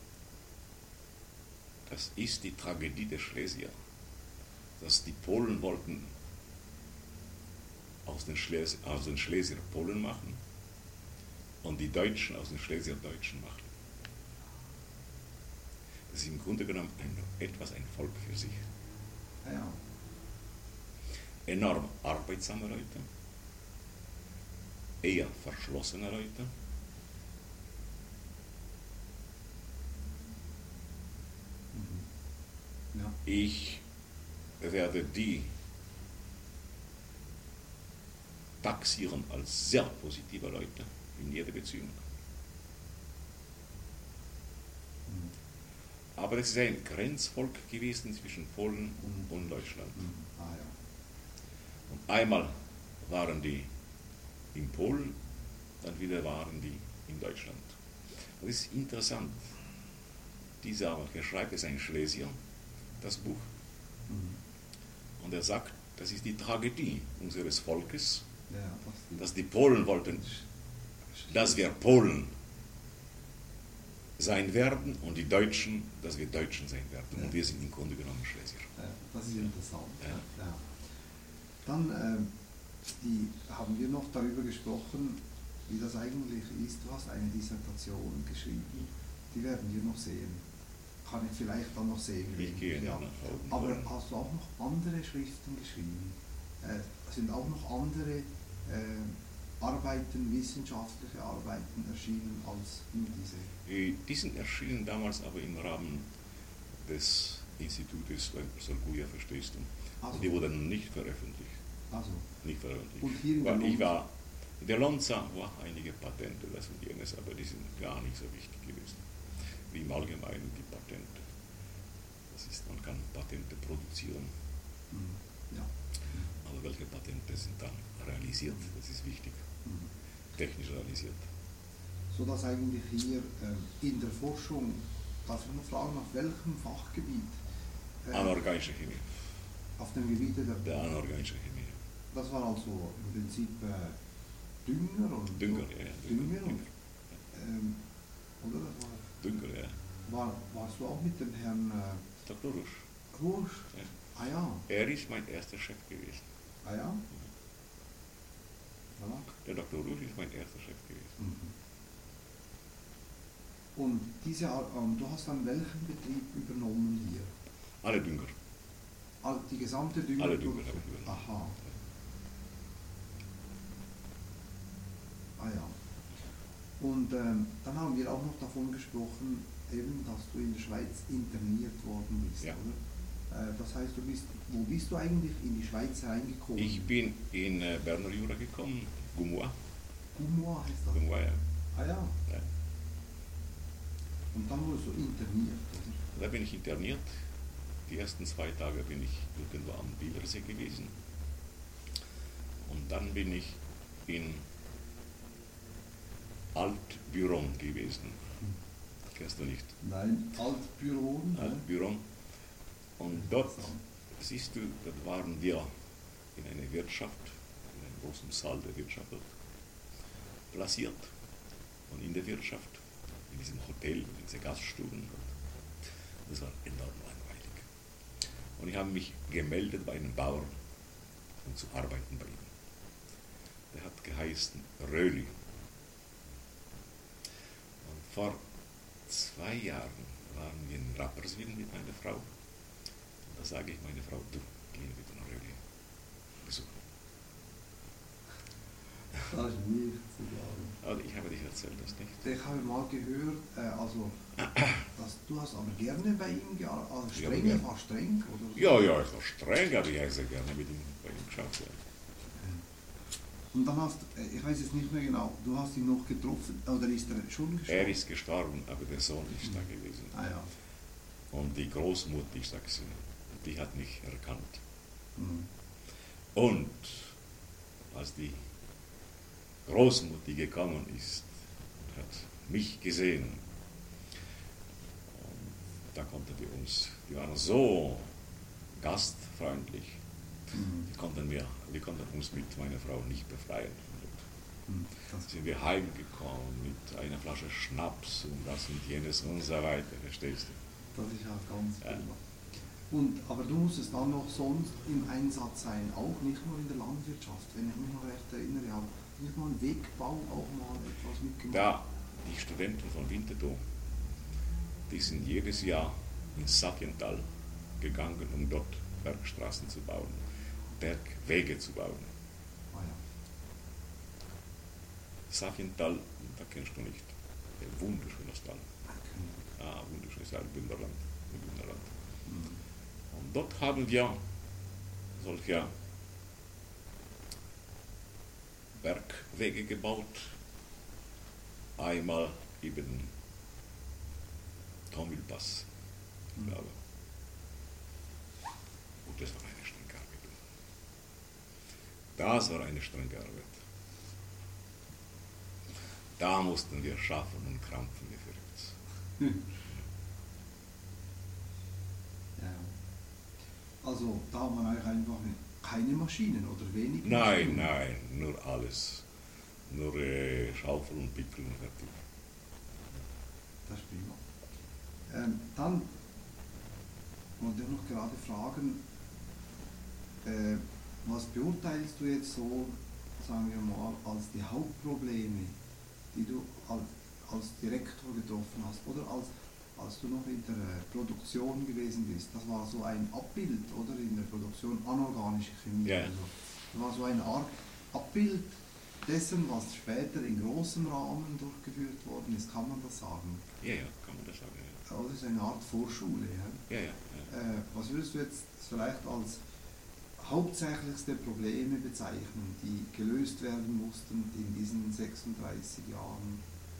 das ist die Tragödie der Schlesier, dass die Polen wollten aus den Schlesier Polen machen und die Deutschen aus den Schlesier Deutschen machen. Das ist im Grunde genommen ein Volk für sich. Ja. Enorm arbeitsame Leute, eher verschlossene Leute. Ja. Ich werde die taxieren als sehr positive Leute in jeder Beziehung. Aber es ist ein Grenzvolk gewesen zwischen Polen und Deutschland. Ja. Und einmal waren die in Polen, dann wieder waren die in Deutschland. Das ist interessant. Hier schreibt es ein Schlesier, das Buch. Und er sagt, das ist die Tragödie unseres Volkes, dass die Polen wollten, dass wir Polen sein werden und die Deutschen, dass wir Deutschen sein werden. Ja. Und wir sind im Grunde genommen Schlesier. Das ist interessant. Ja. Ja. Dann haben wir noch darüber gesprochen, wie das eigentlich ist. Du hast eine Dissertation geschrieben, die werden wir noch sehen. Kann ich vielleicht dann noch sehen. Ich gehe ja. Aber hast du auch noch andere Schriften geschrieben? Sind auch noch andere Arbeiten, wissenschaftliche Arbeiten erschienen als nur diese? Die sind erschienen damals aber im Rahmen des Institutes Solguia, verstehst du? Also. Die wurden nicht veröffentlicht. Also. Nicht veröffentlicht. Und hier in der Lonza waren einige Patente, das und jenes, aber die sind gar nicht so wichtig gewesen. Wie im Allgemeinen die Patente. Das ist, man kann Patente produzieren. Ja. Aber welche Patente sind dann realisiert? Das ist wichtig. Technisch realisiert. So dass eigentlich hier in der Forschung, darf ich noch fragen, auf welchem Fachgebiet? Anorganische Chemie. Auf dem Gebiet der anorganischen Chemie. Das war also im Prinzip Dünger und Dünger, so. ja. Dünger. Oder? Dünger, ja. Warst du auch mit dem Herrn Dr. Rusch. Rusch? Ja. Ah ja. Er ist mein erster Chef gewesen. Ah ja? Ja. Der Dr. Rusch ist mein erster Chef gewesen. Und du hast dann welchen Betrieb übernommen hier? Alle Dünger. Die gesamte Dünger? Alle Dünger habe ich übernommen. Aha. Ah ja. Und dann haben wir auch noch davon gesprochen, eben, dass du in der Schweiz interniert worden bist, Ja. oder? Das heißt, wo bist du eigentlich in die Schweiz reingekommen? Ich bin in Berner Jura gekommen, Gumuá. Gumuá heißt das? Gumuá, ja. Ah ja. Ja. Und dann wurdest du interniert, oder? Da bin ich interniert. Die ersten 2 Tage bin ich irgendwo am Bielersee gewesen. Und dann bin ich in Altbüron gewesen. Kennst du nicht? Nein, Altbüron. Altbüron. Und dort, siehst du, dort waren wir in einer Wirtschaft, in einem großen Saal der Wirtschaft dort, platziert. Und in der Wirtschaft, in diesem Hotel, in diesen Gaststuben, das war enorm langweilig. Und ich habe mich gemeldet bei einem Bauern, um zu arbeiten bei ihm. Der hat geheißen Röli. Und vor 2 Jahren waren wir in Rapperswil mit meiner Frau. Und da sage ich meine Frau, du, geh bitte nach Röli besuchen. Das ist nicht zu glauben. Also ich habe dich erzählt, das nicht. Ich habe mal gehört, dass du hast aber gerne bei ihm gearbeitet, also streng, Ja, war streng, oder? Ja, ich war streng, aber ich habe sehr gerne mit ihm, bei ihm geschafft. Ja. Und dann hast, ich weiß jetzt nicht mehr genau, du hast ihn noch getroffen, oder ist er schon gestorben? Er ist gestorben, aber der Sohn ist da gewesen. Ah ja. Und die Großmutter, ich sag's Ihnen, die hat mich erkannt. Mhm. Und als die Großmutter gekommen ist und hat mich gesehen, und da konnten die waren so gastfreundlich, wir konnten uns mit meiner Frau nicht befreien. Da sind wir heimgekommen mit einer Flasche Schnaps und das und jenes und so weiter, verstehst du? Das ist ja ganz prima. Und, aber du musstest dann noch sonst im Einsatz sein, auch nicht nur in der Landwirtschaft, wenn ich mich noch recht erinnere, habe nicht mal im Wegbau auch mal etwas mitgemacht. Da, die Studenten von Winterthur, die sind jedes Jahr ins Safiental gegangen, um dort Bergstraßen zu bauen, Bergwege zu bauen. Ah ja. Safiental, da kennst du nicht, ein wunderschönes Tal. Wunderschönes Tal, Bündnerland. Und dort haben wir solche Bergwege gebaut. Einmal eben Tomilpass, ich glaube. Und das war eine strenge Arbeit. Das war eine strenge Arbeit. Da mussten wir schaffen und krampfen wie verrückt. Ja. Also da hat man eigentlich einfach keine Maschinen oder wenige Nein, Maschinen. nur alles. Nur Schaufel und Pickel und fertig. Das ist prima. Dann wollte ich noch gerade fragen, was beurteilst du jetzt so, sagen wir mal, als die Hauptprobleme, die du als Direktor getroffen hast, oder als du noch in der Produktion gewesen bist? Das war so ein Abbild, oder, in der Produktion anorganische Chemie. Ja. Also, das war so eine Art Abbild dessen, was später in großem Rahmen durchgeführt worden ist, kann man das sagen? Ja, kann man das sagen. Ja. Das ist eine Art Vorschule. Ja? Ja. Was würdest du jetzt vielleicht als hauptsächlichste Probleme bezeichnen, die gelöst werden mussten in diesen 36 Jahren,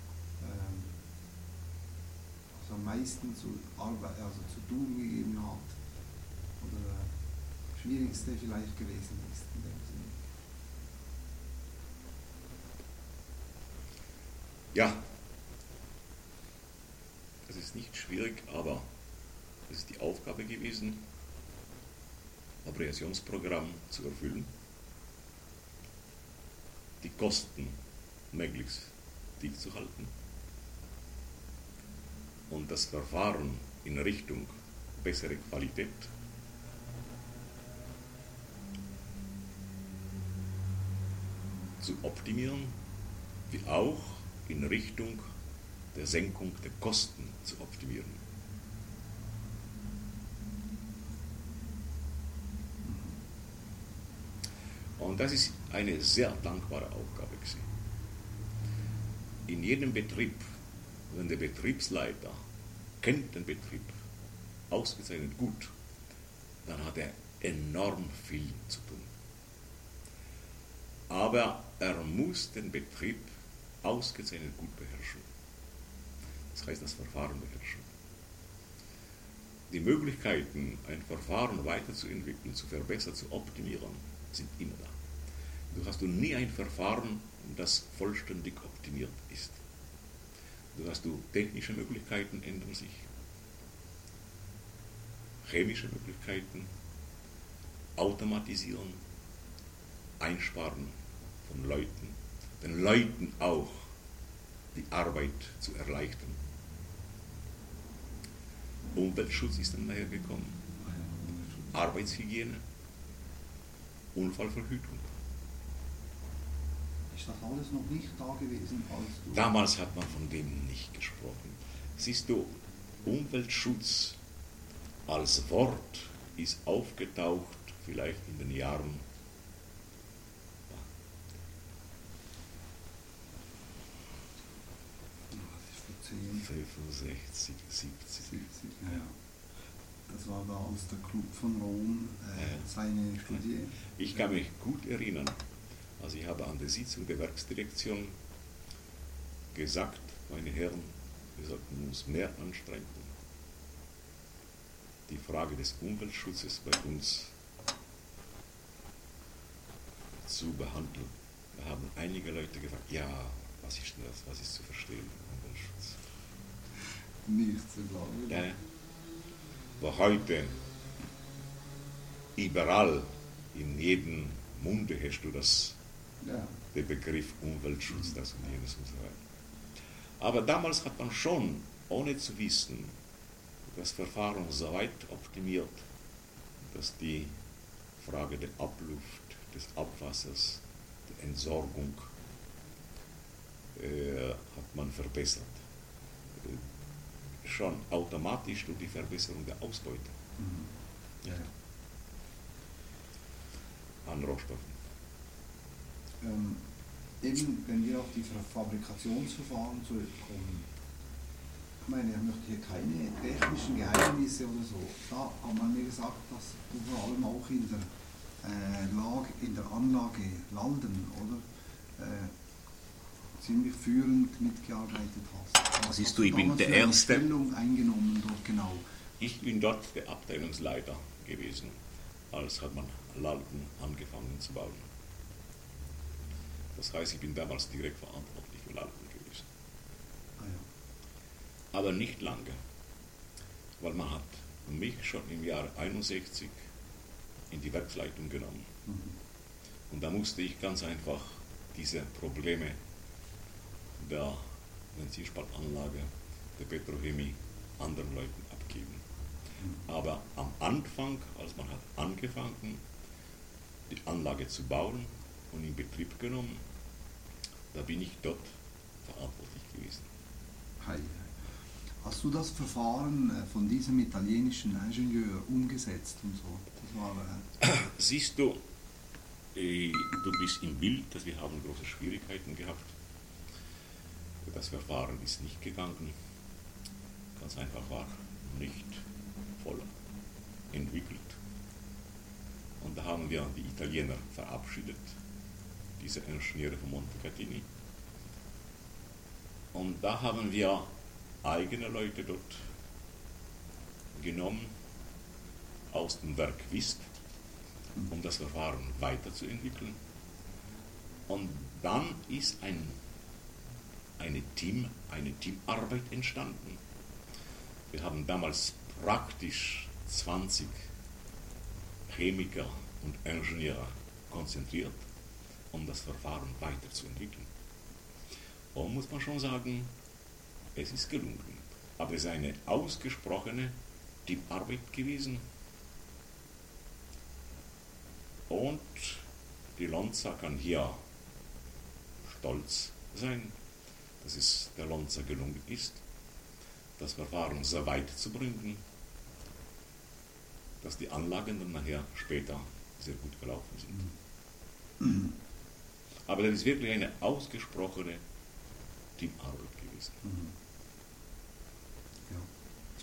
was am meisten zu tun gegeben hat oder schwierigste vielleicht gewesen ist in dem Sinne? Ja, es ist nicht schwierig, aber es ist die Aufgabe gewesen, Abrasionsprogramm zu erfüllen, die Kosten möglichst tief zu halten und das Verfahren in Richtung bessere Qualität zu optimieren, wie auch in Richtung der Senkung der Kosten zu optimieren. Und das ist eine sehr dankbare Aufgabe gewesen. In jedem Betrieb, wenn der Betriebsleiter kennt den Betrieb ausgezeichnet gut, dann hat er enorm viel zu tun. Aber er muss den Betrieb ausgezeichnet gut beherrschen. Das heißt, das Verfahren beherrschen. Die Möglichkeiten, ein Verfahren weiterzuentwickeln, zu verbessern, zu optimieren, sind immer da. Du hast nie ein Verfahren, das vollständig optimiert ist. Technische Möglichkeiten ändern sich, chemische Möglichkeiten, automatisieren, einsparen von Leuten, den Leuten auch die Arbeit zu erleichtern. Umweltschutz ist dann nachher gekommen, Arbeitshygiene, Unfallverhütung. Ist das alles noch nicht da gewesen, als du... Damals hat man von dem nicht gesprochen. Siehst du, Umweltschutz als Wort ist aufgetaucht vielleicht in den Jahren 65, 70. Ja. Das war da, als der Club von Rom seine Studie... Ich kann mich gut erinnern, also ich habe an der Sitzung der Werksdirektion gesagt, meine Herren, wir sollten uns mehr anstrengen, die Frage des Umweltschutzes bei uns zu behandeln. Da haben einige Leute gefragt, ja, was ist denn das, was ist zu verstehen, Umweltschutz? Nichts zu glauben. Ja, wo heute überall, in jedem Munde hast du den Begriff Umweltschutz, das und jenes und so weiter. Aber damals hat man schon, ohne zu wissen, das Verfahren so weit optimiert, dass die Frage der Abluft, des Abwassers, der Entsorgung hat man verbessert. Schon automatisch durch die Verbesserung der Ausbeute an Rohstoffen. Eben, wenn wir auf die Fabrikationsverfahren zurückkommen, ich meine, ich möchte hier keine technischen Geheimnisse oder so. Da hat man mir gesagt, dass du vor allem auch in der Anlage Lalden, oder? Ziemlich führend mitgearbeitet hast. Was siehst du, ich bin der Erste. Stellung eingenommen dort genau. Ich bin dort der Abteilungsleiter gewesen, als hat man Lalden angefangen zu bauen. Das heißt, ich bin damals direkt verantwortlich für Lalden gewesen. Ah, ja. Aber nicht lange, weil man hat mich schon im Jahr 61 in die Werksleitung genommen. Und da musste ich ganz einfach diese Probleme der Benzinspaltanlage, der Petrochemie anderen Leuten abgeben. Aber am Anfang, als man hat angefangen, die Anlage zu bauen und in Betrieb genommen, da bin ich dort verantwortlich gewesen. Hast du das Verfahren von diesem italienischen Ingenieur umgesetzt und so? Das war, Siehst du, du bist im Bild, dass wir haben große Schwierigkeiten gehabt. Das Verfahren ist nicht gegangen. Ganz einfach war nicht voll entwickelt. Und da haben wir die Italiener verabschiedet, diese Ingenieure von Montecatini. Und da haben wir eigene Leute dort genommen aus dem Werk Wisp, um das Verfahren weiterzuentwickeln. Und dann ist eine Teamarbeit entstanden. Wir haben damals praktisch 20 Chemiker und Ingenieure konzentriert, um das Verfahren weiterzuentwickeln. Und muss man schon sagen, es ist gelungen. Aber es ist eine ausgesprochene Teamarbeit gewesen. Und die Lonza kann hier stolz sein, dass es der Lonza gelungen ist, das Verfahren so weit zu bringen, dass die Anlagen dann nachher später sehr gut gelaufen sind. Aber das ist wirklich eine ausgesprochene Teamarbeit gewesen. Ja.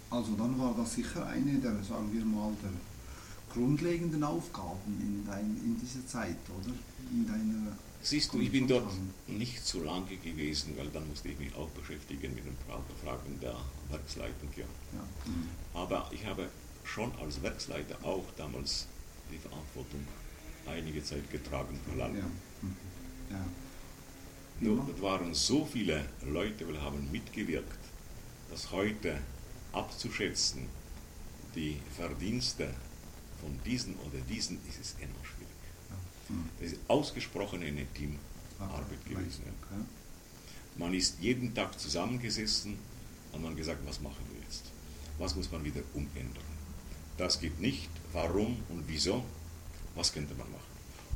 Also dann war das sicher eine der, sagen wir mal, der grundlegenden Aufgaben in dieser Zeit, oder? In deiner Siehst du, ich bin dort nicht so lange gewesen, weil dann musste ich mich auch beschäftigen mit den Fragen der Werksleitung. Ja. Ja. Aber ich habe schon als Werksleiter auch damals die Verantwortung einige Zeit getragen für Lal. Ja. Ja. Dort waren so viele Leute, die haben mitgewirkt, dass heute abzuschätzen die Verdienste von diesen oder diesen ist es enorm schwierig. Das ist ausgesprochen eine Teamarbeit gewesen. Okay. Man ist jeden Tag zusammengesessen und man gesagt, was machen wir jetzt? Was muss man wieder umändern? Das geht nicht. Warum und wieso? Was könnte man machen?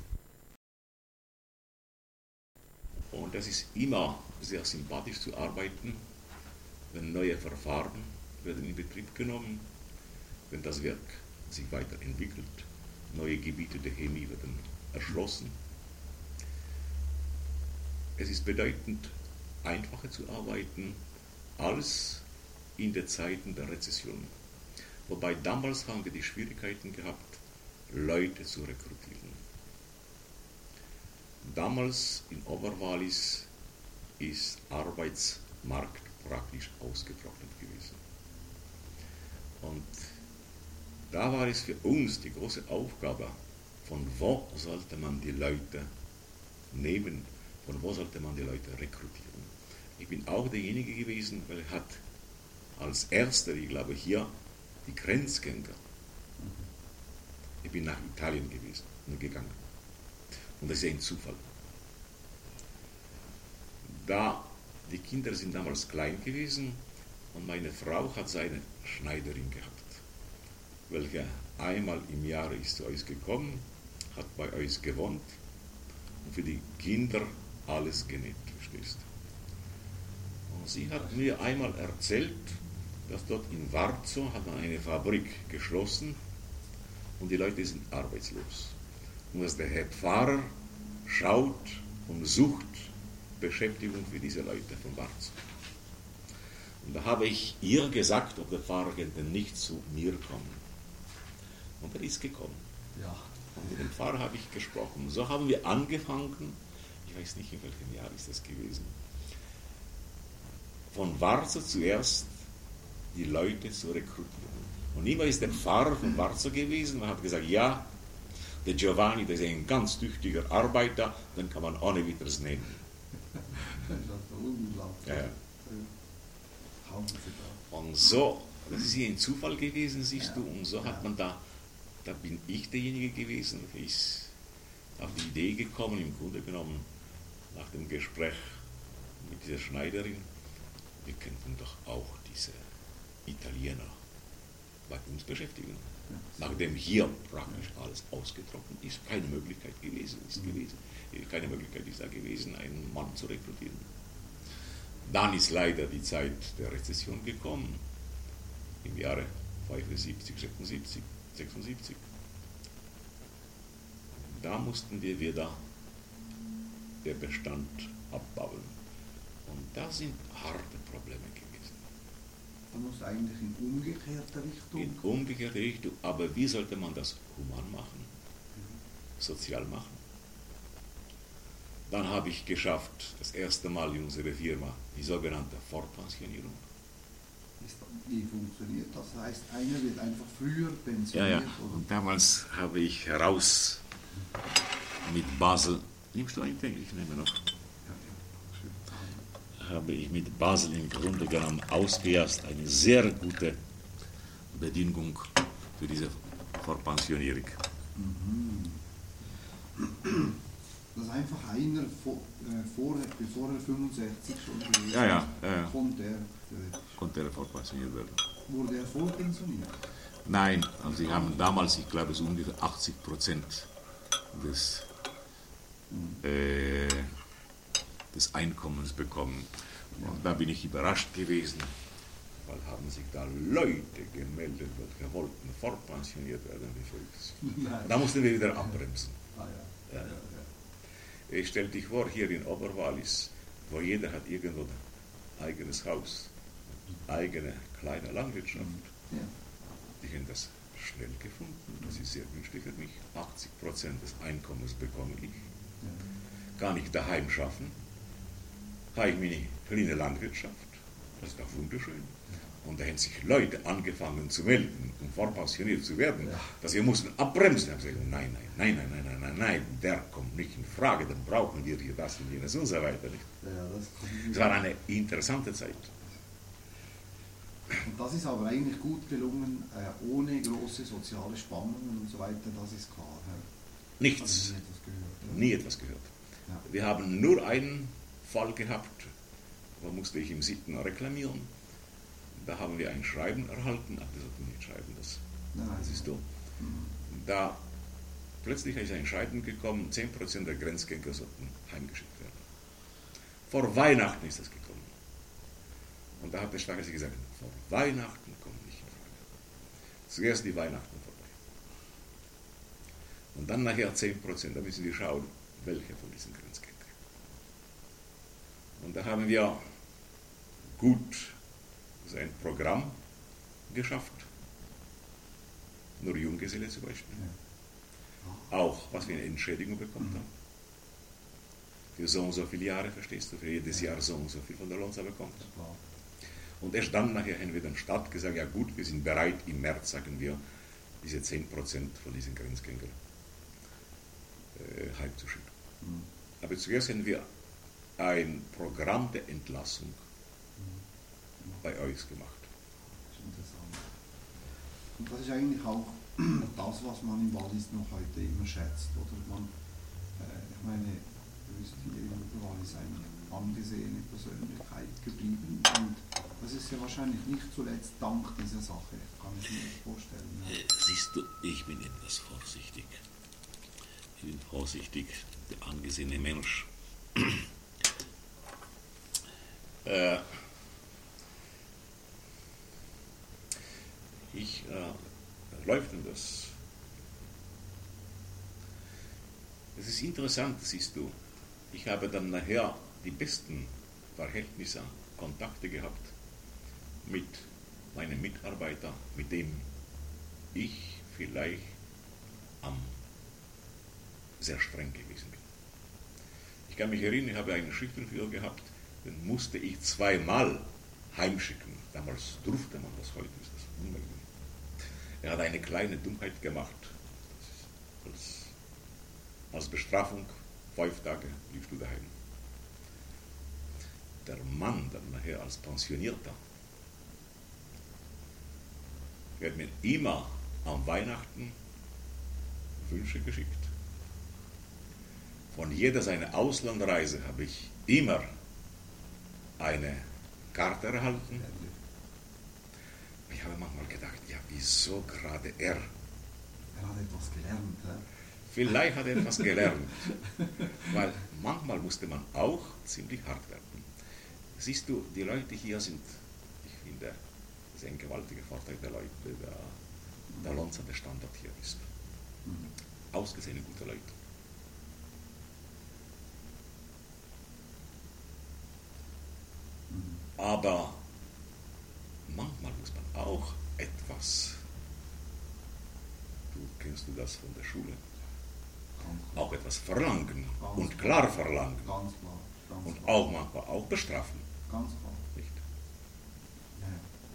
Und es ist immer sehr sympathisch zu arbeiten, wenn neue Verfahren werden in Betrieb genommen, wenn das Werk sich weiterentwickelt, neue Gebiete der Chemie werden erschlossen. Es ist bedeutend einfacher zu arbeiten als in den Zeiten der Rezession. Wobei damals haben wir die Schwierigkeiten gehabt, Leute zu rekrutieren. Damals in Oberwallis ist Arbeitsmarkt praktisch ausgetrocknet gewesen. Und da war es für uns die große Aufgabe, von wo sollte man die Leute nehmen, von wo sollte man die Leute rekrutieren. Ich bin auch derjenige gewesen, weil er hat als erster, ich glaube hier, die Grenzgänger. Ich bin nach Italien gewesen und gegangen. Und das ist ein Zufall. Die Kinder sind damals klein gewesen und meine Frau hat seine Schneiderin gehabt, welche einmal im Jahr ist zu uns gekommen, hat bei uns gewohnt und für die Kinder alles genäht, verstehst du. Und sie hat mir einmal erzählt, dass dort in Varzo hat man eine Fabrik geschlossen und die Leute sind arbeitslos. Und dass der Herr Pfarrer schaut und sucht Beschäftigung für diese Leute von Varzo. Und da habe ich ihr gesagt, ob der Pfarrer denn nicht zu mir kommen. Und er ist gekommen. Ja. Und mit dem Pfarrer habe ich gesprochen. So haben wir angefangen, ich weiß nicht in welchem Jahr ist das gewesen, von Varzo zuerst die Leute zu rekrutieren. Und immer ist der Pfarrer von Varzo gewesen und hat gesagt, ja, der Giovanni, der ist ein ganz tüchtiger Arbeiter, dann kann man ohne weiteres nehmen. Das ist unglaublich. Ja. Und so, das ist hier ein Zufall gewesen, siehst du, und so hat man da bin ich derjenige gewesen, der ist auf die Idee gekommen, im Grunde genommen, nach dem Gespräch mit dieser Schneiderin, wir könnten doch auch diese Italiener bei uns beschäftigen. Nachdem hier praktisch alles ausgetrocknet ist, keine Möglichkeit keine Möglichkeit ist da gewesen, einen Mann zu rekrutieren. Dann ist leider die Zeit der Rezession gekommen, im Jahre 75, 76. Da mussten wir wieder den Bestand abbauen. Und das sind harte Probleme gewesen. Man muss eigentlich in umgekehrter Richtung. In umgekehrter Richtung, aber wie sollte man das human machen, sozial machen? Dann habe ich geschafft, das erste Mal in unserer Firma, die sogenannte Vorpensionierung. Wie funktioniert das? Das heißt, einer wird einfach früher pensioniert? Ja. Und damals habe ich heraus mit Basel, nimmst du einen Tee? Ich nehme noch. Habe ich mit Basel im Grunde genommen ausgeerst eine sehr gute Bedingung für diese Vorpensionierung. Das ist einfach einer, bevor er 65 schon gewesen ist, Ja. konnte er vorpensioniert werden. Wurde er vorpensioniert? Nein, also sie haben damals, ich glaube, so ungefähr 80% des Einkommens bekommen. Und da bin ich überrascht gewesen, weil haben sich da Leute gemeldet, welche wollten vorpensioniert werden wie verrückt. Da mussten wir wieder abbremsen. Ich stell dich vor, hier in Oberwallis, wo jeder hat irgendwo ein eigenes Haus, eigene kleiner Landwirtschaft. Ja. Ich habe das schnell gefunden, das ist sehr günstig für mich. 80% des Einkommens bekomme ich. Kann ich daheim schaffen. Habe ich meine kleine Landwirtschaft. Das ist doch wunderschön. Und da haben sich Leute angefangen zu melden, um vorpensioniert zu werden, dass wir mussten abbremsen. Da haben sie gesagt, nein, der kommt nicht in Frage, dann brauchen wir hier das und jenes und so weiter. Nicht? Ja, Es war eine interessante Zeit. Und das ist aber eigentlich gut gelungen, ohne große soziale Spannungen und so weiter, das ist klar. Nichts. Also nie etwas gehört. Nie etwas gehört. Ja. Wir haben nur einen Fall gehabt, da musste ich im 7. reklamieren. Da haben wir ein Schreiben erhalten, das sollte man nicht schreiben, das ist dumm. Da plötzlich ist ein Schreiben gekommen, 10% der Grenzgänger sollten heimgeschickt werden. Vor Weihnachten ist das gekommen. Und da hat der Schwager gesagt, vor Weihnachten kommt nicht in Frage. Zuerst die Weihnachten vorbei. Und dann nachher 10%, da müssen wir schauen, welche von diesen Grenzgängern. Und da haben wir gut sein Programm geschafft. Nur Junggeselle zum Beispiel. Ja. Auch, was wir eine Entschädigung bekommen haben. Für so und so viele Jahre, verstehst du, für jedes Jahr so und so viel von der Lonza bekommt. Und erst dann nachher haben wir dann Stadt gesagt, ja gut, wir sind bereit, im März, sagen wir, diese 10% von diesen Grenzgängern heimzuschicken. Aber zuerst haben wir ein Programm der Entlassung bei euch gemacht. Das ist interessant. Und das ist eigentlich auch das, was man im Wallis noch heute immer schätzt. Oder man, ich meine, wir wissen hier in Wallis eine angesehene Persönlichkeit geblieben. Und das ist ja wahrscheinlich nicht zuletzt dank dieser Sache, kann ich mir vorstellen. Ja. Siehst du, ich bin etwas vorsichtig. Ich bin vorsichtig, der angesehene Mensch. Läuft denn das? Es ist interessant, siehst du. Ich habe dann nachher die besten Verhältnisse, Kontakte gehabt mit meinem Mitarbeiter, mit dem ich vielleicht sehr streng gewesen bin. Ich kann mich erinnern, ich habe einen Schichtenführer gehabt, den musste ich 2-mal heimschicken. Damals durfte man das, heute ist das unmöglich. Er hat eine kleine Dummheit gemacht. Als Bestrafung 5 Tage bliebst du daheim. Der Mann dann nachher als Pensionierter wird mir immer am Weihnachten Wünsche geschickt. Von jeder seiner Auslandreise habe ich immer eine Karte erhalten. Ich habe manchmal gedacht, ja, wieso gerade er? Er hat etwas gelernt. Vielleicht hat er etwas gelernt, weil manchmal musste man auch ziemlich hart werden. Siehst du, die Leute hier sind, ich finde, das ist ein gewaltiger Vorteil der Leute, der Lonza, der Standort hier ist. Ausgesehene gute Leute. Aber manchmal muss man auch etwas, kennst du das von der Schule, auch etwas verlangen und klar verlangen. Ganz klar. Und auch manchmal auch bestrafen. Ganz klar. Nicht? Ja.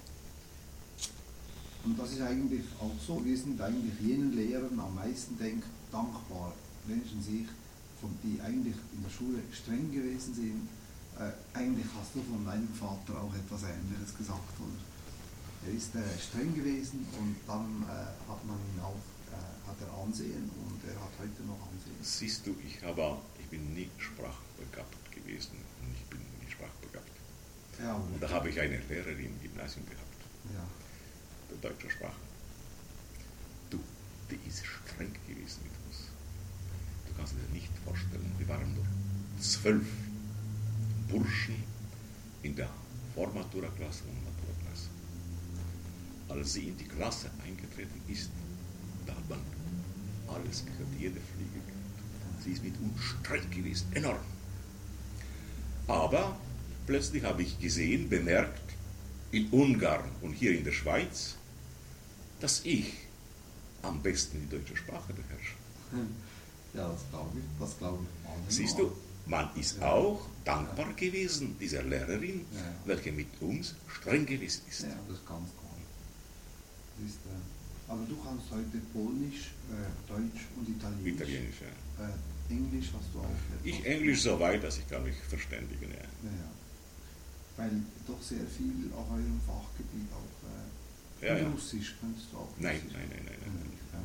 Und das ist eigentlich auch so, wir sind eigentlich jenen Lehrern am meisten dankbar, Menschen sich, die eigentlich in der Schule streng gewesen sind. Eigentlich hast du von deinem Vater auch etwas Ähnliches gesagt, oder? Er ist streng gewesen und dann hat man ihn auch hat er Ansehen und er hat heute noch Ansehen. Siehst du, ich bin nie sprachbegabt gewesen und ich bin nie sprachbegabt. Ja, und da habe ich eine Lehrerin im Gymnasium gehabt, der deutscher Sprache. Du, die ist streng gewesen mit uns. Du kannst dir nicht vorstellen, wir waren nur 12 Burschen in der Vormatura-Klasse und Matura-Klasse. Als sie in die Klasse eingetreten ist, da hat man alles gehört, jede Fliege gehört. Sie ist mit uns streng gewesen, enorm. Aber plötzlich habe ich gesehen, bemerkt, in Ungarn und hier in der Schweiz, dass ich am besten die deutsche Sprache beherrsche. Ja, das glaube ich. Alle Siehst mal. du, man ist auch dankbar gewesen, dieser Lehrerin, Ja. welche mit uns streng gewesen ist. Ja, das ist ganz klar. Das ist, aber du kannst heute Polnisch, Deutsch und Italienisch. Italienisch, ja. Englisch hast du auch. Ich Englisch so weit, dass ich kann mich verständigen. Ja. Ja. Weil doch sehr viel auf eurem Fachgebiet auch. Ja, ja. Russisch könntest du auch. Nein. Ja.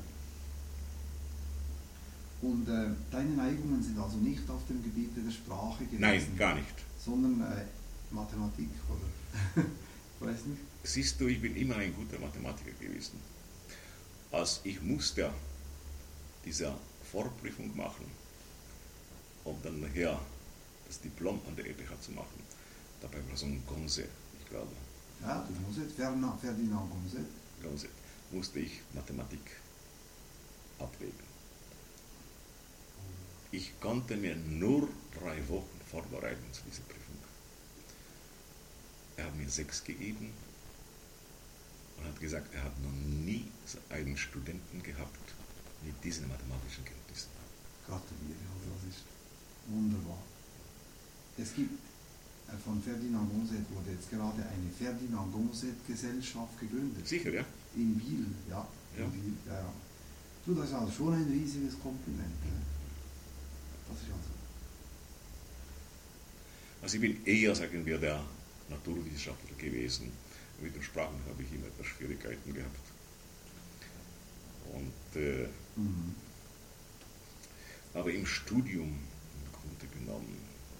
Und deine Neigungen sind also nicht auf dem Gebiet der Sprache gewesen? Nein, gar nicht. Sondern Mathematik, oder? Ich weiß nicht. Siehst du, ich bin immer ein guter Mathematiker gewesen. Als ich musste diese Vorprüfung machen, um dann nachher das Diplom an der ETH zu machen, dabei war so ein Gonse, ich glaube. Ja, du musst Ferdinand Gonse, musste ich Mathematik abwägen. Ich konnte mir nur 3 Wochen vorbereiten zu dieser Prüfung. Er hat mir 6 gegeben und hat gesagt, er hat noch nie so einen Studenten gehabt mit diesen mathematischen Kenntnissen. Gratuliere, also das ist wunderbar. Es gibt von Ferdinand Gonset wurde jetzt gerade eine Ferdinand Gonset Gesellschaft gegründet. Sicher, ja? In Biel, ja. Ja. In Biel, ja. Du, das ist also schon ein riesiges Kompliment. Ne? Das ist also. Also ich bin eher, sagen wir, der Naturwissenschaftler gewesen. Mit den Sprachen habe ich immer etwas Schwierigkeiten gehabt. Und, aber im Studium, im Grunde genommen,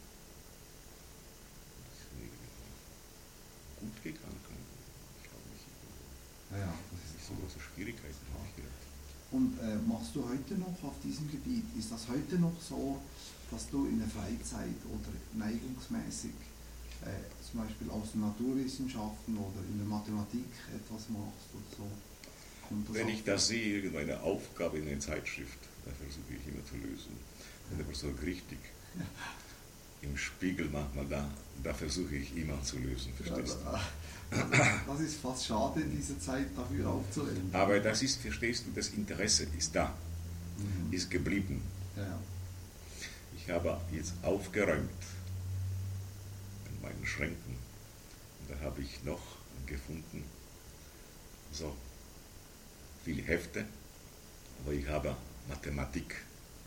ist mir gut gegangen. Ich habe nicht, Ja, das ist nicht so große Schwierigkeiten habe ich gehabt. Und machst du heute noch auf diesem Gebiet, ist das heute noch so, dass du in der Freizeit oder neigungsmäßig zum Beispiel aus den Naturwissenschaften oder in der Mathematik etwas machst oder so? Wenn ich da sehe, irgendeine Aufgabe in einer Zeitschrift, da versuche ich immer zu lösen. Wenn der so richtig im Spiegel manchmal, da versuche ich immer zu lösen, verstehst du? Das ist fast schade, diese Zeit dafür aufzuwenden. Aber das ist, verstehst du, das Interesse ist da, ist geblieben. Ja. Ich habe jetzt aufgeräumt in meinen Schränken und da habe ich noch gefunden, so viele Hefte, aber ich habe Mathematik,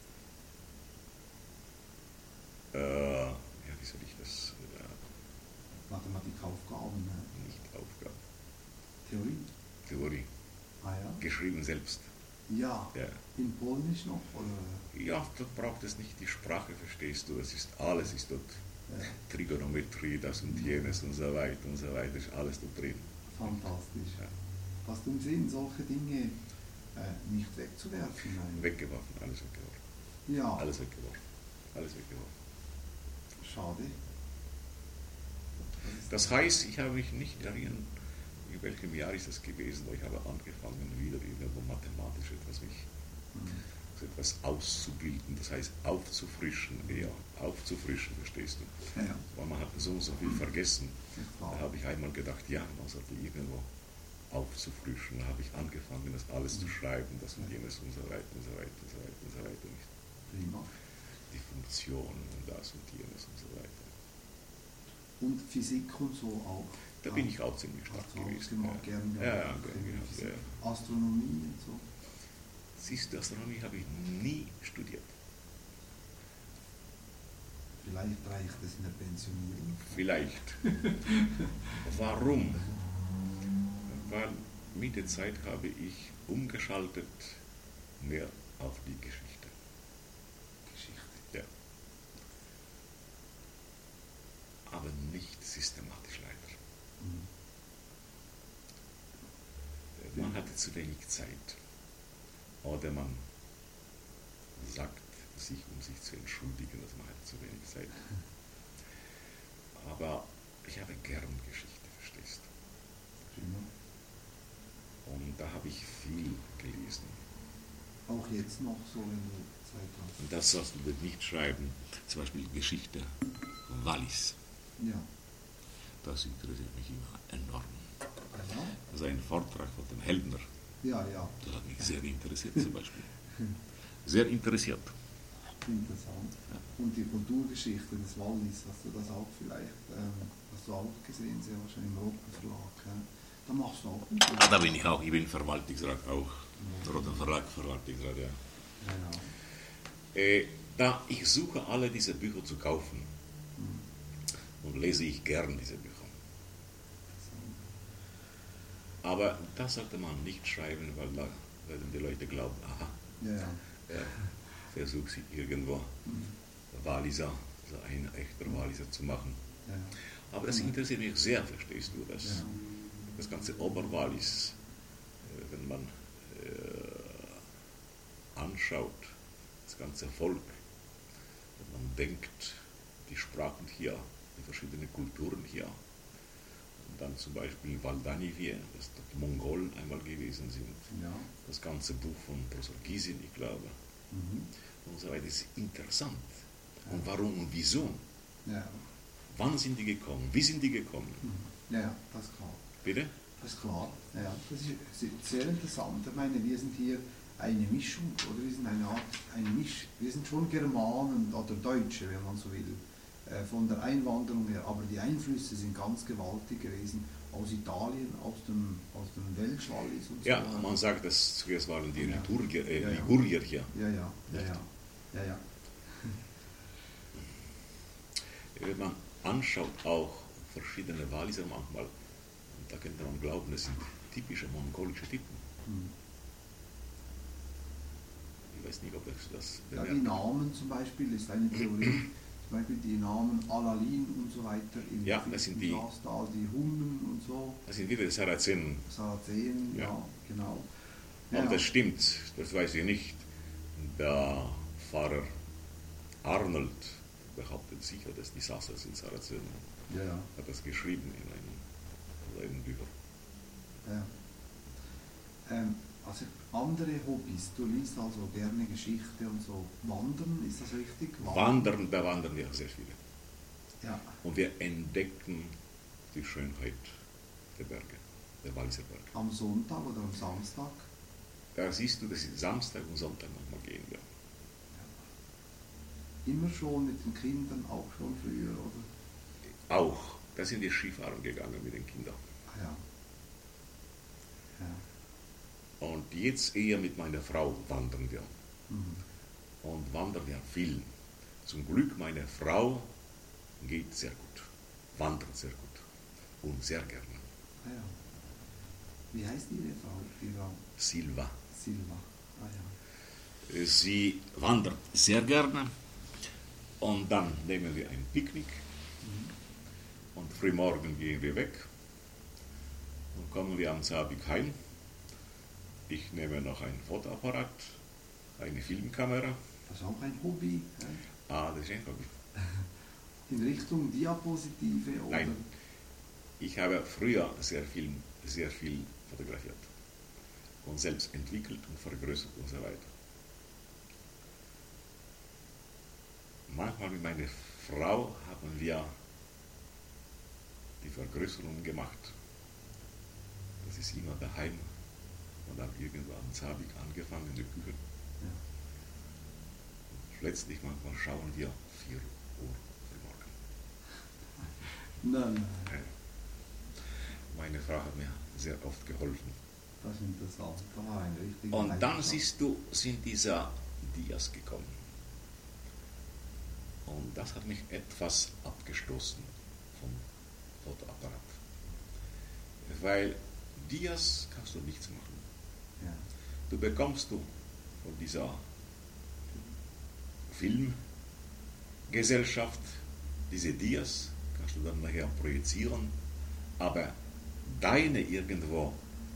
wie soll ich das, Mathematikaufgaben, nicht Aufgabe, Theorie. Theorie, Ah ja? geschrieben selbst. Ja. Ja. In Polnisch noch? Oder? Ja, dort braucht es nicht die Sprache, verstehst du, das ist alles ist dort. Ja. Trigonometrie, das und jenes und so weiter, ist alles dort drin. Fantastisch. Ja. Hast du im Sinn, solche Dinge nicht wegzuwerfen? Nein. Weggeworfen, alles weggeworfen. Ja. Alles weggeworfen. Alles weggeworfen. Schade. Das heißt, ich habe mich nicht erinnern, in welchem Jahr ist das gewesen, wo ich habe angefangen, wieder irgendwo mathematisch etwas auszubilden, das heißt aufzufrischen, eher aufzufrischen, verstehst du? Ja. Weil man hat so und so viel vergessen. Ja. Da habe ich einmal gedacht, ja, man sollte irgendwo aufzufrischen. Da habe ich angefangen, das alles zu schreiben, das und jenes und so weiter und so weiter und so weiter und so weiter. Prima. Die Funktionen und das und jenes und so weiter. Und Physik und so auch. Da bin ich auch ziemlich stark Hast du auch gewesen. gemacht, gern gemacht. Ja, gern gehabt, Physik. ja. Astronomie und so. Siehst du, Astronomie habe ich nie studiert. Vielleicht reicht es in der Pensionierung. Vielleicht. Warum? Weil mit der Zeit habe ich umgeschaltet mehr auf die Geschichte. Ja. Aber nicht systematisch leider. Man hatte zu wenig Zeit. Oder man sagt sich, um sich zu entschuldigen, dass man hatte zu wenig Zeit. Aber ich habe gern Geschichte, verstehst du? Und da habe ich viel gelesen. Auch jetzt noch so, wenn du Zeit hast. Und das sollst du nicht schreiben, zum Beispiel Geschichte Wallis. Ja. das interessiert mich immer enorm. Ja. Das ist ein Vortrag von dem Heldner. Ja, ja. Das hat mich sehr interessiert zum Beispiel. Sehr interessiert. Interessant. Und die Kulturgeschichte des Wallis, hast du das auch vielleicht, hast du auch gesehen, sehr wahrscheinlich im Roten Verlag. Ja? Da machst du auch gut. Da bin ich auch, ich bin Verwaltungsrat auch. Roter Verlag, Verwaltungsrat, ja. Ja. Da ich suche alle diese Bücher zu kaufen und lese ich gern diese Bücher. Aber das sollte man nicht schreiben, weil da werden die Leute glauben, aha, Ja. versucht sie irgendwo Walliser, so ein echter Walliser zu machen. Ja. Aber das interessiert mich sehr, verstehst du das? Ja. Das ganze Oberwallis, wenn man anschaut, das ganze Volk, wenn man denkt, die Sprachen hier, die verschiedenen Kulturen hier, und dann zum Beispiel Valdanivie, dass dort Mongolen einmal gewesen sind, Ja. das ganze Buch von Professor Gysin, ich glaube, und so weiter, ist interessant. Und warum und wieso? Ja. Wann sind die gekommen? Wie sind die gekommen? Ja, das ist klar. Bitte? Das ist klar. Ja, das ist sehr interessant. Ich meine, wir sind hier eine Mischung, oder wir sind eine Art, wir sind schon Germanen oder Deutsche, wenn man so will, von der Einwanderung her, aber die Einflüsse sind ganz gewaltig gewesen aus Italien, aus dem Welschwallis und so. Ja, man sagt, dass zuerst waren die Ligurier hier. Ja. Wenn man anschaut auch verschiedene Walliser manchmal, und da könnte man glauben, das sind typische mongolische Typen. Ich weiß nicht, ob ich das Ja, bemerke. die Namen zum Beispiel ist eine Theorie, zum Beispiel die Namen Alalin und so weiter im Ja, das sind die Hunnen und so. Das sind wieder die Sarazenen. Sarazenen, ja, genau. Aber Ja. das stimmt, das weiß ich nicht. Der Pfarrer Arnold behauptet sicher, dass die Sasser sind Sarazenen. Ja. Hat das geschrieben in einem Bücher. Ja. Also andere Hobbys, du liest also gerne Geschichte und so. Wandern, ist das richtig? Bewandern wir sehr viele. Ja. Und wir entdecken die Schönheit der Berge, der Walliser Berge. Am Sonntag oder am Samstag? Da siehst du, dass Samstag und Sonntag nochmal gehen wir. Immer schon mit den Kindern, auch schon früher, oder? Auch, da sind wir Skifahren gegangen mit den Kindern. Ja. Und jetzt eher mit meiner Frau wandern wir. Und wandern wir viel. Zum Glück, meine Frau geht sehr gut, wandert sehr gut und sehr gerne. Ja. Wie heißt Ihre Frau? Silva. Silva. Ja. Sie wandert sehr gerne und dann nehmen wir ein Picknick und frühmorgen gehen wir weg und kommen wir am Abend heim. Ich nehme noch ein Fotoapparat, eine Filmkamera. Das ist auch ein Hobby. Ah, das ist ein Hobby. In Richtung Diapositive? Oder? Nein, ich habe früher sehr viel fotografiert und selbst entwickelt und vergrößert und so weiter. Manchmal mit meiner Frau haben wir die Vergrößerung gemacht. Das ist immer daheim und dann irgendwann habe ich angefangen in der Küche. Ja. Und letztlich manchmal schauen wir 4 Uhr frühmorgen. Nein. Meine Frau hat mir sehr oft geholfen. Das ist interessant. Da war ein richtiger Und dann Leidenschaft. siehst du, sind diese Dias gekommen. Und das hat mich etwas abgestoßen vom Fotoapparat. Weil Dias kannst du nichts machen. Ja. Du bekommst von dieser Filmgesellschaft diese Dias, kannst du dann nachher projizieren, aber deine irgendwo,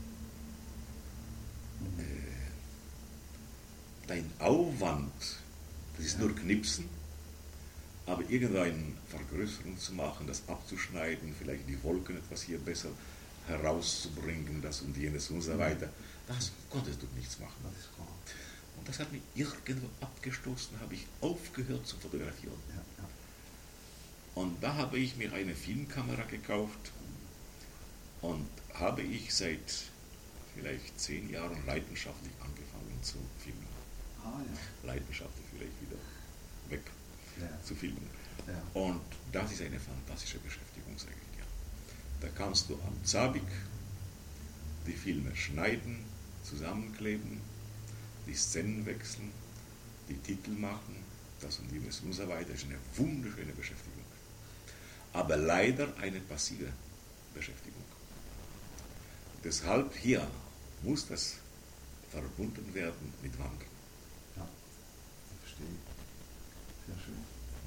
dein Aufwand, das ist nur Knipsen, aber irgendeine Vergrößerung zu machen, das abzuschneiden, vielleicht die Wolken etwas hier besser herauszubringen, das und jenes und so weiter, das konntest du nichts machen. Das ist klar. Und das hat mich irgendwo abgestoßen, habe ich aufgehört zu fotografieren. Ja. Und da habe ich mir eine Filmkamera gekauft und habe ich seit vielleicht 10 Jahren leidenschaftlich angefangen zu filmen. Ah ja. Leidenschaftlich vielleicht wieder weg Ja. zu filmen. Ja. Und das ist eine fantastische Beschäftigung, sage ich dir. Da kannst du am Zabik die Filme schneiden, zusammenkleben, die Szenen wechseln, die Titel machen, das und jenes und so weiter. Das ist eine wunderschöne Beschäftigung. Aber leider eine passive Beschäftigung. Deshalb hier muss das verbunden werden mit Wandern. Ja, ich verstehe. Sehr schön.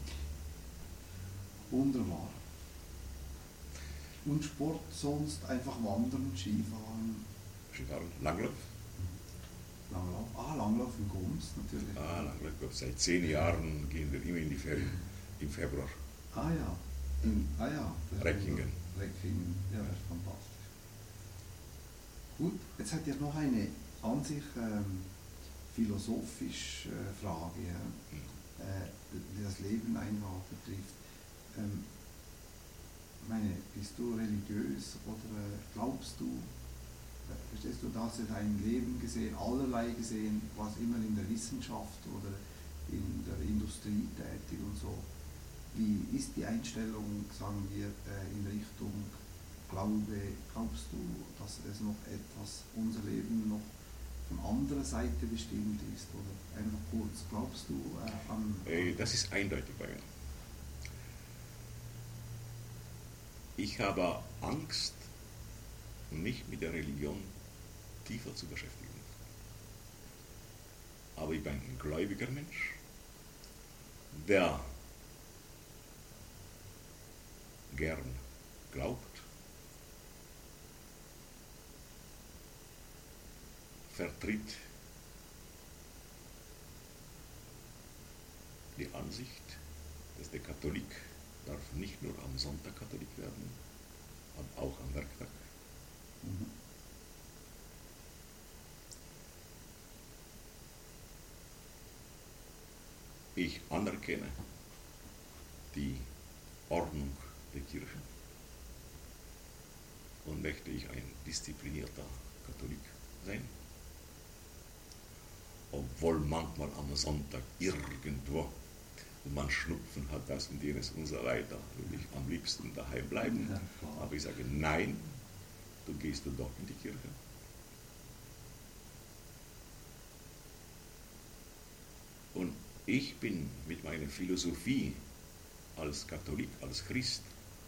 Wunderbar. Und Sport sonst einfach wandern, Skifahren, Skifahren, Langlauf. Langlauf. Ah, Langlauf in Goms natürlich. Langlauf. Seit 10 Jahren gehen wir immer in die Ferien im Februar. Ah ja. Reckingen. Reckingen, ja, das ist fantastisch. Gut, jetzt hat ihr noch eine an sich philosophische Frage, ja, die das Leben einfach betrifft. Bist du religiös oder glaubst du, verstehst du, dass du dein Leben gesehen, allerlei gesehen, was immer in der Wissenschaft oder in der Industrie tätig und so? Wie ist die Einstellung, sagen wir, in Richtung Glaube? Glaubst du, dass es noch etwas, unser Leben noch von anderer Seite bestimmt ist? Oder einfach kurz, glaubst du an... Das ist eindeutig bei mir. Ich habe Angst, mich mit der Religion tiefer zu beschäftigen. Aber ich bin ein gläubiger Mensch, der gern glaubt, vertritt die Ansicht, dass der Katholik darf nicht nur am Sonntag Katholik werden, aber auch am Werktag. Mhm. Ich anerkenne die Ordnung der Kirche und möchte ich ein disziplinierter Katholik sein, obwohl manchmal am Sonntag irgendwo man Schnupfen hat, das und jenes und so weiter, würde ich am liebsten daheim bleiben. Ja, aber ich sage, nein, du gehst doch in die Kirche. Und ich bin mit meiner Philosophie als Katholik, als Christ,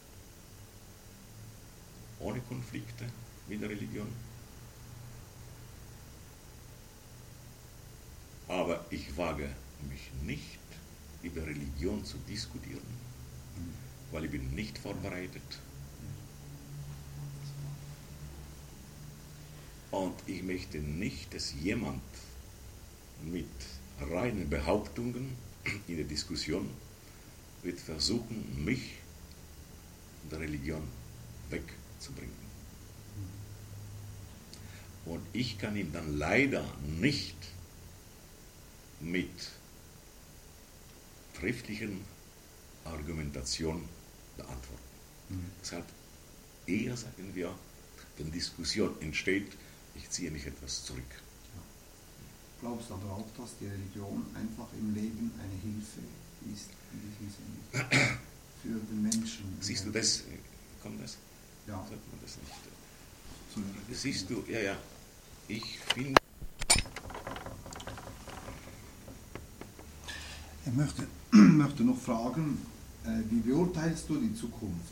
ohne Konflikte mit der Religion. Aber ich wage mich nicht, über Religion zu diskutieren, weil ich bin nicht vorbereitet. Und ich möchte nicht, dass jemand mit reinen Behauptungen in der Diskussion wird versuchen, mich von der Religion wegzubringen. Und ich kann ihm dann leider nicht mit trefflichen Argumentation beantworten. Deshalb eher, sagen wir, wenn Diskussion entsteht, ich ziehe mich etwas zurück. Ja. Glaubst aber auch, dass die Religion einfach im Leben eine Hilfe ist, in diesem Sinne, für den Menschen? Siehst du das? Kommt das? Ja. Sagt man das nicht? So, Siehst du, ja, ich finde... Ich möchte noch fragen, wie beurteilst du die Zukunft?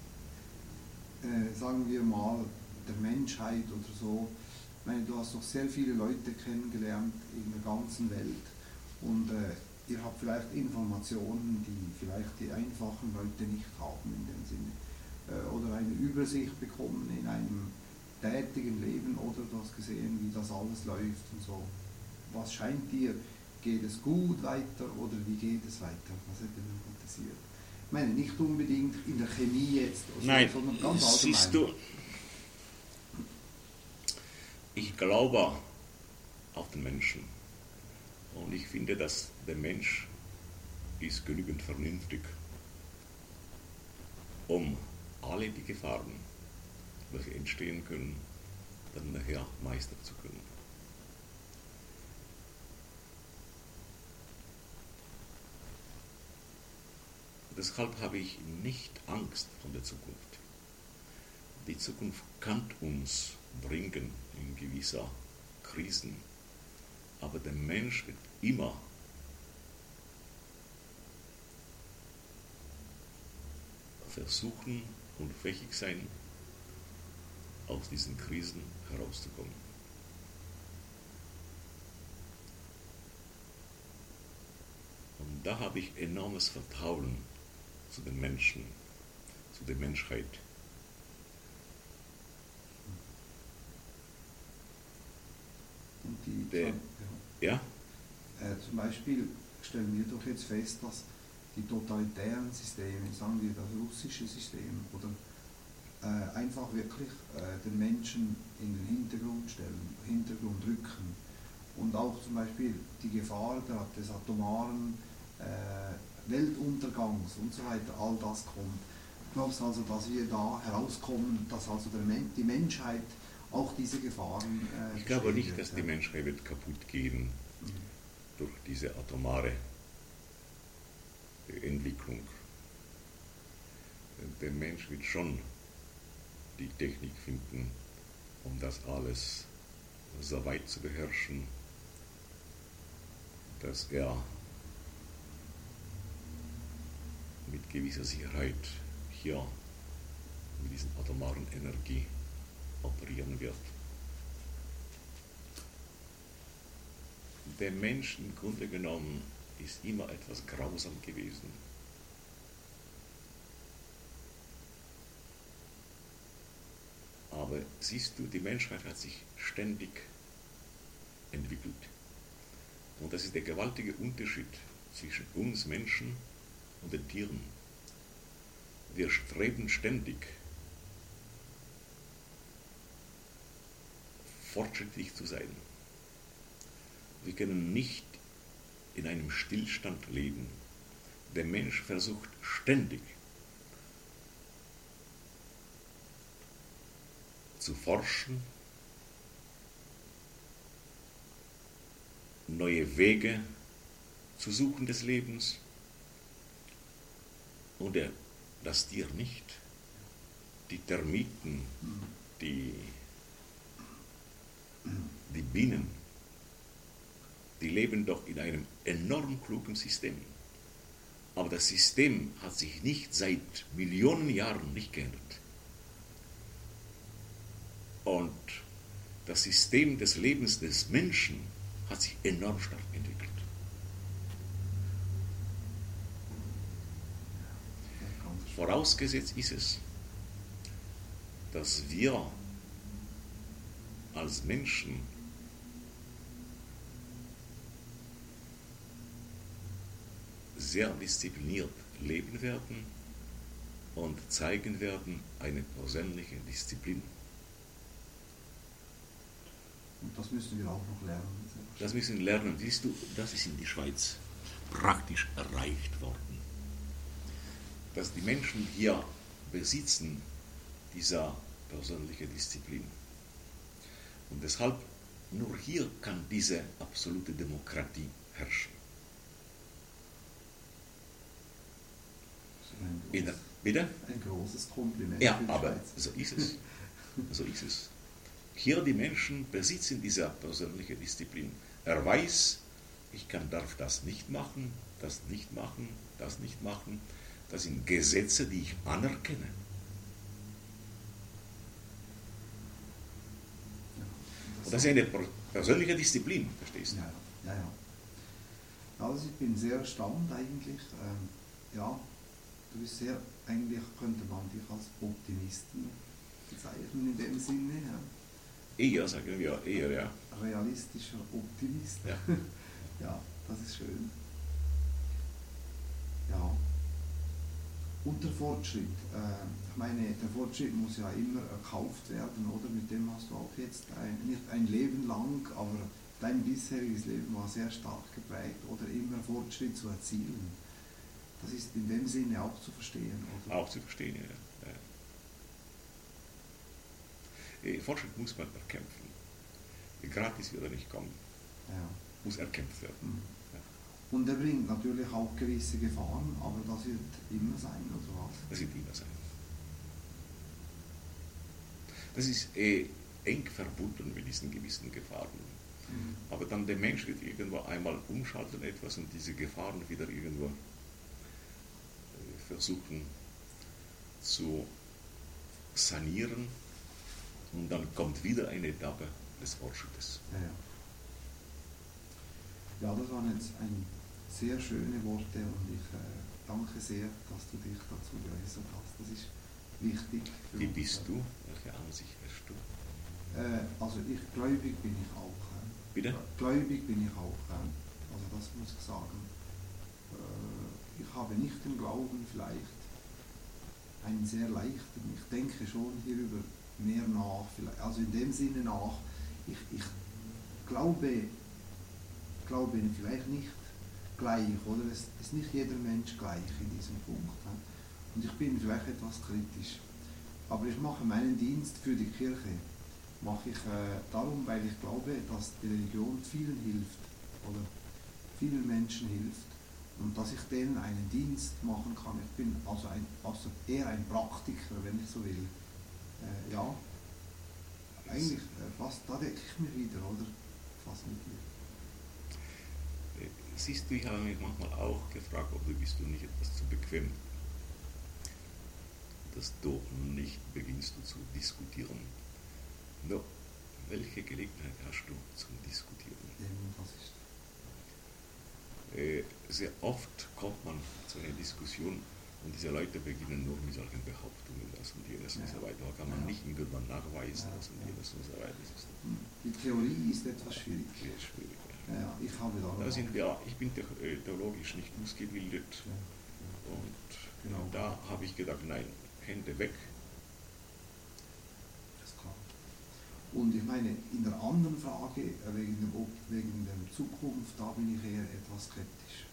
Sagen wir mal, der Menschheit oder so. Ich meine, du hast doch sehr viele Leute kennengelernt in der ganzen Welt und ihr habt vielleicht Informationen, die vielleicht die einfachen Leute nicht haben in dem Sinne. Oder eine Übersicht bekommen in einem tätigen Leben oder du hast gesehen, wie das alles läuft und so. Was scheint dir? Geht es gut weiter oder wie geht es weiter? Was hätte mich interessiert? Ich meine, nicht unbedingt in der Chemie jetzt, Nein, sondern ganz allgemein. Siehst du, ich glaube auf den Menschen und ich finde, dass der Mensch ist genügend vernünftig, um alle die Gefahren, welche entstehen können, dann nachher meistern zu können. Deshalb habe ich nicht Angst vor der Zukunft. Die Zukunft kann uns bringen in gewisser Krisen, aber der Mensch wird immer versuchen und fähig sein, aus diesen Krisen herauszukommen. Und da habe ich enormes Vertrauen zu den Menschen, zu der Menschheit. Und zum Beispiel stellen wir doch jetzt fest, dass die totalitären Systeme, sagen wir das russische System, oder einfach wirklich den Menschen in den Hintergrund stellen, Hintergrund rücken. Und auch zum Beispiel die Gefahr des atomaren Weltuntergangs und so weiter, all das kommt. Du glaubst also, dass wir da herauskommen, dass also die Menschheit auch diese Gefahren ich glaube nicht, dass die Menschheit wird kaputt gehen durch diese atomare Entwicklung. Der Mensch wird schon die Technik finden, um das alles so weit zu beherrschen, dass er mit gewisser Sicherheit hier mit dieser atomaren Energie operieren wird. Der Mensch im Grunde genommen ist immer etwas grausam gewesen. Aber siehst du, die Menschheit hat sich ständig entwickelt. Und das ist der gewaltige Unterschied zwischen uns Menschen und den Tieren. Wir streben ständig fortschrittlich zu sein. Wir können nicht in einem Stillstand leben. Der Mensch versucht ständig zu forschen, neue Wege zu suchen des Lebens, und das Tier nicht. Die Termiten, die Bienen, die leben doch in einem enorm klugen System. Aber das System hat sich nicht seit Millionen Jahren nicht geändert. Und das System des Lebens des Menschen hat sich enorm stark entwickelt. Vorausgesetzt ist es, dass wir als Menschen sehr diszipliniert leben werden und zeigen werden eine persönliche Disziplin. Und das müssen wir auch noch lernen. Das müssen wir lernen. Siehst du, das ist in der Schweiz praktisch erreicht worden. Dass die Menschen hier besitzen dieser persönliche Disziplin. Und deshalb, nur hier kann diese absolute Demokratie herrschen. Bitte? Ein großes Kompliment. Ja, aber so ist es. So ist es. Hier die Menschen besitzen diese persönliche Disziplin. Er weiß, darf das nicht machen, das nicht machen, das nicht machen. Das sind Gesetze, die ich anerkenne. Und das ist eine persönliche Disziplin, verstehst du? Ja. Also ich bin sehr erstaunt eigentlich. Du bist sehr, eigentlich könnte man dich als Optimisten bezeichnen in dem Sinne. Ja. Eher, sagen wir, eher, ja. Realistischer Optimist. Ja, ja, das ist schön. Ja. Und der Fortschritt. Ich meine, der Fortschritt muss ja immer erkauft werden, oder? Mit dem hast du auch jetzt nicht ein Leben lang, aber dein bisheriges Leben war sehr stark geprägt, oder immer Fortschritt zu erzielen. Das ist in dem Sinne auch zu verstehen, oder? Auch zu verstehen, ja. Fortschritt muss man erkämpfen. Gratis wird er nicht kommen. Ja. Muss erkämpft werden. Mhm. Ja. Und er bringt natürlich auch gewisse Gefahren, aber das wird immer sein, oder was? Das wird immer sein. Das ist eng verbunden mit diesen gewissen Gefahren. Mhm. Aber dann der Mensch wird irgendwo einmal umschalten etwas und diese Gefahren wieder irgendwo versuchen zu sanieren und dann kommt wieder eine Etappe des Fortschrittes. Ja. Ja, das waren jetzt sehr schöne Worte und ich danke sehr, dass du dich dazu geäußert hast. Das ist wichtig. Wie bist du? Welche Ansicht hast du? Also gläubig bin ich auch. Bitte? Gläubig bin ich auch. Also das muss ich sagen. Ich habe nicht den Glauben vielleicht einen sehr leichten. Ich denke schon hierüber mehr nach. Also in dem Sinne nach. Ich glaube vielleicht nicht gleich, oder? Es ist nicht jeder Mensch gleich in diesem Punkt. Und ich bin vielleicht etwas kritisch. Aber ich mache meinen Dienst für die Kirche. Mache ich darum, weil ich glaube, dass die Religion vielen hilft, oder vielen Menschen hilft. Und dass ich denen einen Dienst machen kann. Ich bin also eher ein Praktiker, wenn ich so will. Ja, eigentlich fast, da decke ich mich wieder, oder? Fast mit dir. Siehst du, ich habe mich manchmal auch gefragt, ob bist du nicht etwas zu bequem, dass du nicht beginnst zu diskutieren. No, welche Gelegenheit hast du zum Diskutieren? Was ist Sehr oft kommt man zu einer Diskussion und diese Leute beginnen nur mit solchen Behauptungen, das und jenes und so weiter. Da kann man nicht irgendwann nachweisen, das und jenes und so weiter. Die Theorie ist etwas schwierig. Sehr schwierig. Ja, ich habe ich bin theologisch nicht ausgebildet und genau. Da habe ich gedacht, nein, Hände weg. Das ist klar. Und ich meine, in der anderen Frage, wegen der Zukunft, da bin ich eher etwas skeptisch.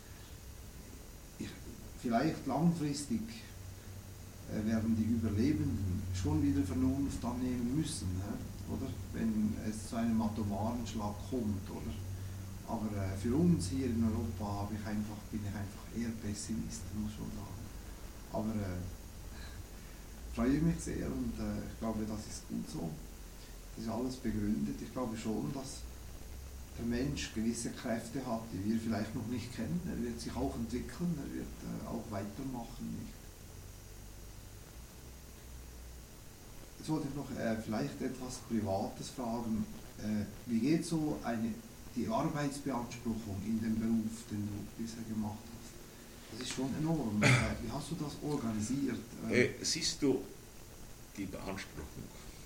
Vielleicht langfristig werden die Überlebenden schon wieder Vernunft annehmen müssen, oder? Wenn es zu einem atomaren Schlag kommt, oder? Aber für uns hier in Europa bin ich einfach eher Pessimist, muss ich schon sagen. Aber freue mich sehr und ich glaube, das ist gut so. Das ist alles begründet. Ich glaube schon, dass der Mensch gewisse Kräfte hat, die wir vielleicht noch nicht kennen. Er wird sich auch entwickeln, er wird auch weitermachen. Nicht? Jetzt wollte ich noch vielleicht etwas Privates fragen. Wie geht so die Arbeitsbeanspruchung in dem Beruf, den du bisher gemacht hast? Das ist schon enorm. Wie hast du das organisiert? Siehst du die Beanspruchung?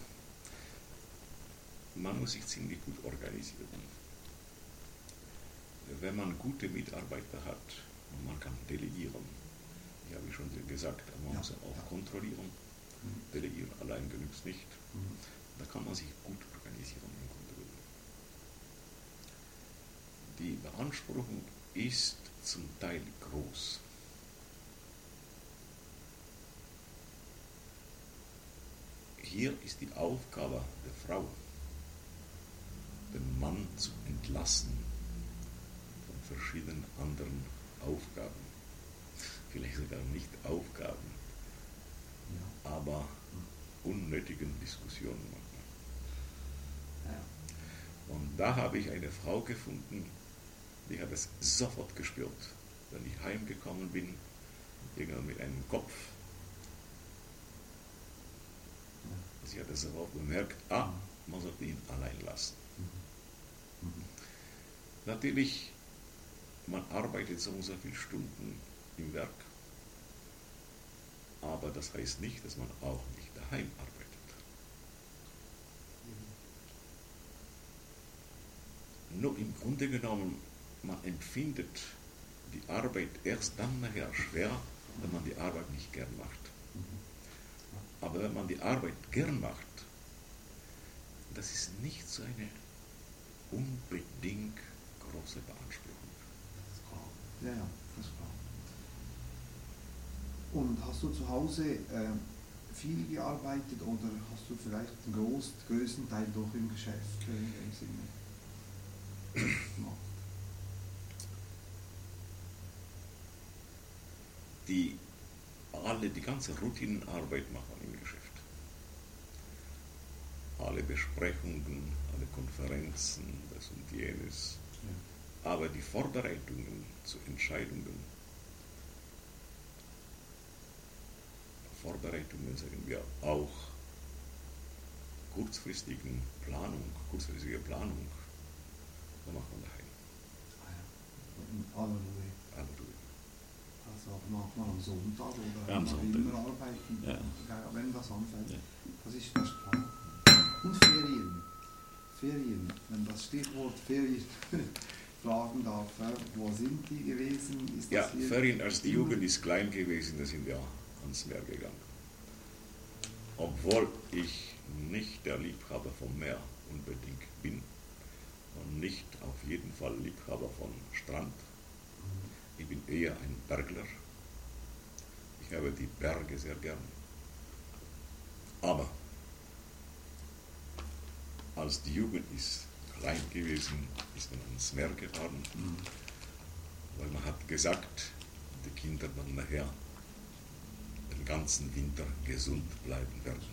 Man muss sich ziemlich gut organisieren. Wenn man gute Mitarbeiter hat und man kann delegieren, ich habe schon gesagt, man muss auch kontrollieren. Delegieren allein genügt nicht. Da kann man sich gut organisieren im Grunde genommen. Die Beanspruchung ist zum Teil groß. Hier ist die Aufgabe der Frau, den Mann zu entlassen von verschiedenen anderen Aufgaben. Vielleicht sogar nicht Aufgaben, aber unnötigen Diskussionen manchmal. Und da habe ich eine Frau gefunden, die hat es sofort gespürt, wenn ich heimgekommen bin, irgendwann mit einem Kopf. Sie hat es sofort bemerkt, man sollte ihn allein lassen. Natürlich, man arbeitet so und so viele Stunden im Werk, aber das heißt nicht, dass man auch nicht daheim arbeitet. Nur im Grunde genommen, man empfindet die Arbeit erst dann nachher schwer, wenn man die Arbeit nicht gern macht. Aber wenn man die Arbeit gern macht, das ist nicht so eine unbedingt große Beanspruchung. Ja, das ist klar. Und hast du zu Hause viel gearbeitet oder hast du vielleicht den größten Teil doch im Geschäft in dem Sinne gemacht? Die ganze Routinenarbeit macht man im Geschäft. Alle Besprechungen, alle Konferenzen, das und jenes. Ja. Aber die Vorbereitungen zu Entscheidungen, sagen wir auch, kurzfristige Planung, da macht man daheim. In aller Ruhe. Also macht man am Sonntag oder am Sonntag. Immer arbeiten, ja. Wenn das anfällt. Ja. Das ist der Plan. Und Ferien, wenn das Stichwort Ferien fragen darf, wo sind die gewesen? Ist das ja, Ferien, als die Jugend ist klein gewesen, da sind wir ans Meer gegangen. Obwohl ich nicht der Liebhaber vom Meer unbedingt bin und nicht auf jeden Fall Liebhaber von Strand. Ich bin eher ein Bergler. Ich habe die Berge sehr gern. Aber als die Jugend ist klein gewesen, ist man ans Meer gefahren, weil man hat gesagt, die Kinder dann nachher den ganzen Winter gesund bleiben werden.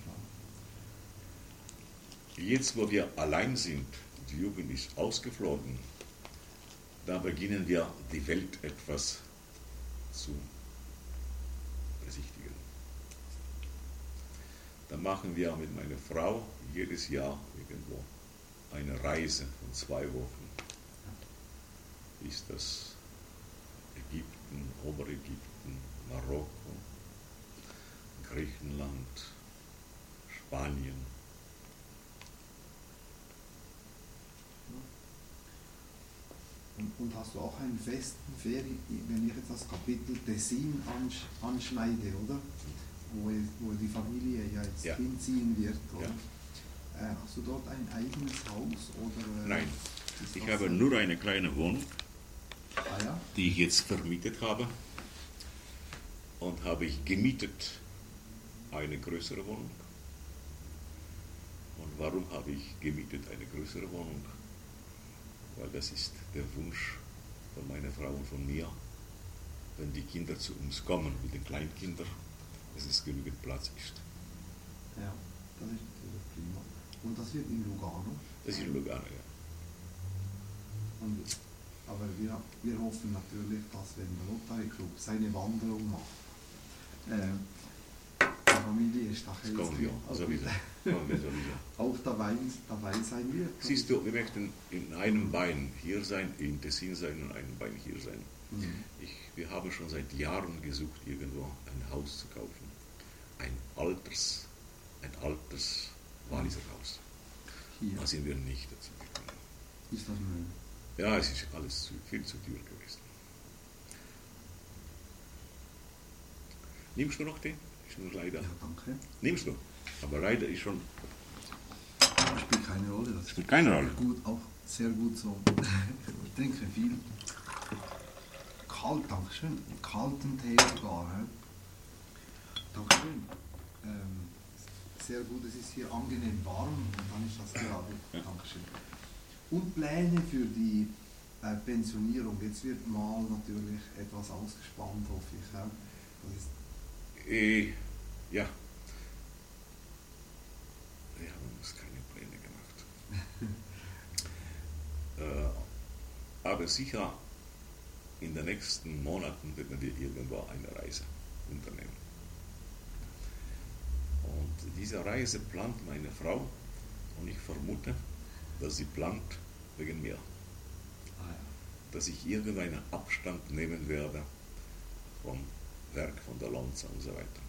Jetzt, wo wir allein sind, die Jugend ist ausgeflogen, da beginnen wir die Welt etwas zu besichtigen. Da machen wir mit meiner Frau jedes Jahr irgendwo eine Reise von 2 Wochen. Ist das Ägypten, Oberägypten, Marokko, Griechenland, Spanien. Und hast du auch einen festen Ferien, wenn ich jetzt das Kapitel Tessin anschneide, oder? Wo die Familie ja jetzt hinziehen wird, oder? Ja. Hast du dort ein eigenes Haus? Oder, nein, ich habe nur eine kleine Wohnung, ja? Die ich jetzt vermietet habe. Und habe ich gemietet eine größere Wohnung. Und warum habe ich gemietet eine größere Wohnung? Weil das ist der Wunsch von meiner Frau und von mir, wenn die Kinder zu uns kommen mit den Kleinkindern, dass es genügend Platz ist. Ja, das ist natürlich prima. Und das wird in Lugano? Das ist in Lugano, ja. Aber wir hoffen natürlich, dass wenn der Rotary Club seine Wanderung macht, die Familie Stachelski auch dabei sein wird. Siehst du, wir möchten in einem Bein hier sein, in Tessin sein und einem Bein hier sein. Wir haben schon seit Jahren gesucht, irgendwo ein Haus zu kaufen. Ein altes Walliser Haus. Hier. Da sind wir nicht dazu gekommen. Ist das möglich? Ja, es ist alles viel zu teuer gewesen. Nimmst du noch den? Ist nur leider. Ja, danke. Nimmst du? Aber leider ist schon. Spielt keine Rolle. Das spielt keine Rolle. Gut, auch sehr gut so. Ich trinke viel. Kalt, dankeschön. Kalten Tee sogar. Dankeschön. Sehr gut, es ist hier angenehm warm und dann ist das gerade. Ja. Dankeschön. Und Pläne für die Pensionierung. Jetzt wird mal natürlich etwas ausgespannt, hoffe ich. Ja. Das ist ja. Wir haben uns keine Pläne gemacht. Aber sicher in den nächsten Monaten werden wir irgendwo eine Reise unternehmen. Und diese Reise plant meine Frau und ich vermute, dass sie plant wegen mir. Dass ich irgendeinen Abstand nehmen werde vom Werk von der Lonza und so weiter.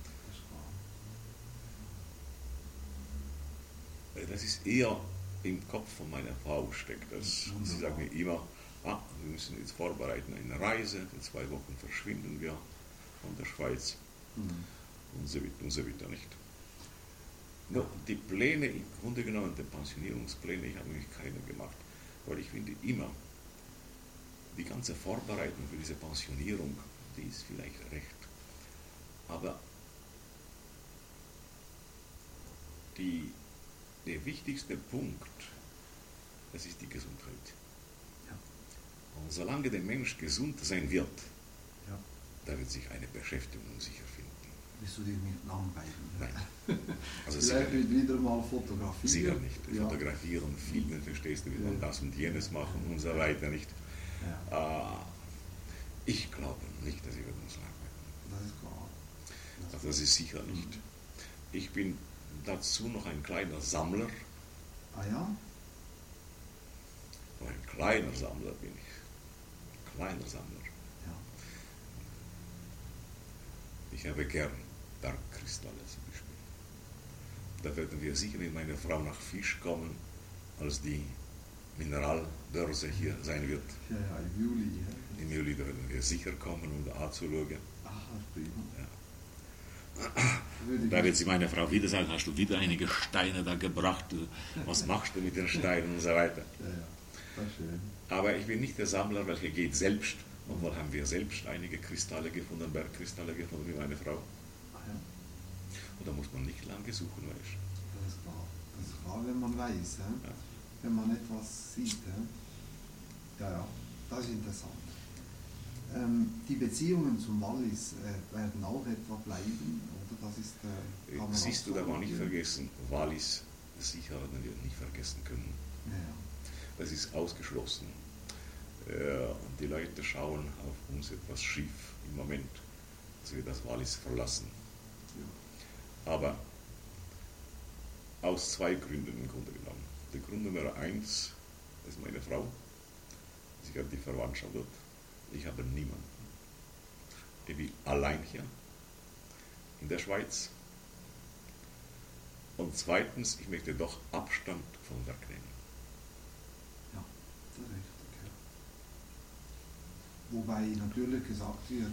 Das ist eher im Kopf von meiner Frau steckt. Sie sagt mir immer, wir müssen jetzt vorbereiten eine Reise, in 2 Wochen verschwinden wir von der Schweiz und so weiter nicht. No, die Pläne, im Grunde genommen die Pensionierungspläne, ich habe nämlich keine gemacht, weil ich finde immer, die ganze Vorbereitung für diese Pensionierung, die ist vielleicht recht Aber der wichtigste Punkt, das ist die Gesundheit. Ja. Und solange der Mensch gesund sein wird, Ja. da wird sich eine Beschäftigung sicher finden. Wirst du dir nicht langweilen? Nein. Also Vielleicht sicher, wieder mal fotografieren. sicher nicht. Ja. Fotografieren, filmen, verstehst du, wie man Ja. das und jenes machen und so weiter, nicht? Ja. Ich glaube nicht, dass wir uns langweilen. Das ist klar. Also das ist sicher nicht. Ich bin dazu noch ein kleiner Sammler. Ah ja? Noch ein kleiner Sammler bin ich. Ein kleiner Sammler. Ja. Ich habe gern Bergkristalle zum Beispiel. Da werden wir sicher mit meiner Frau nach Fisch kommen, als die Mineralbörse hier sein wird. Ja, ja, im Juli. Ja. Im Juli werden wir sicher kommen, um da anzuschauen. Ach, das ist prima. Ja. Würde Da ich- wird sie meine Frau wieder sagen, hast du wieder einige Steine da gebracht, was machst du mit den Steinen und so weiter. Ja, ja. Das ist schön. Aber ich bin nicht der Sammler, welcher geht selbst. Und wohl haben wir selbst einige Kristalle gefunden, Bergkristalle gefunden mit meiner Frau. Ah ja. Und da muss man nicht lange suchen, weißt du. Das ist klar. Das ist klar, wenn man weiß, Ja. wenn man etwas sieht. Ja, ja, das ist interessant. Die Beziehungen zum Wallis werden auch etwa bleiben, oder? Das ist, kann man Siehst auch du, da so war nicht sagen. vergessen, Wallis sicher werden wir nicht vergessen können. Ja, ja. Das ist ausgeschlossen. Und die Leute schauen auf uns etwas schief im Moment, dass wir das Wallis verlassen. Aber aus zwei Gründen im Grunde genommen. Der Grund Nummer 1 ist meine Frau. Sie hat die Verwandtschaft dort. Ich habe niemanden. Ich bin allein hier in der Schweiz. Und zweitens, ich möchte doch Abstand vom Werk nehmen. Ja, das ist richtig. Ja. Wobei natürlich gesagt wird,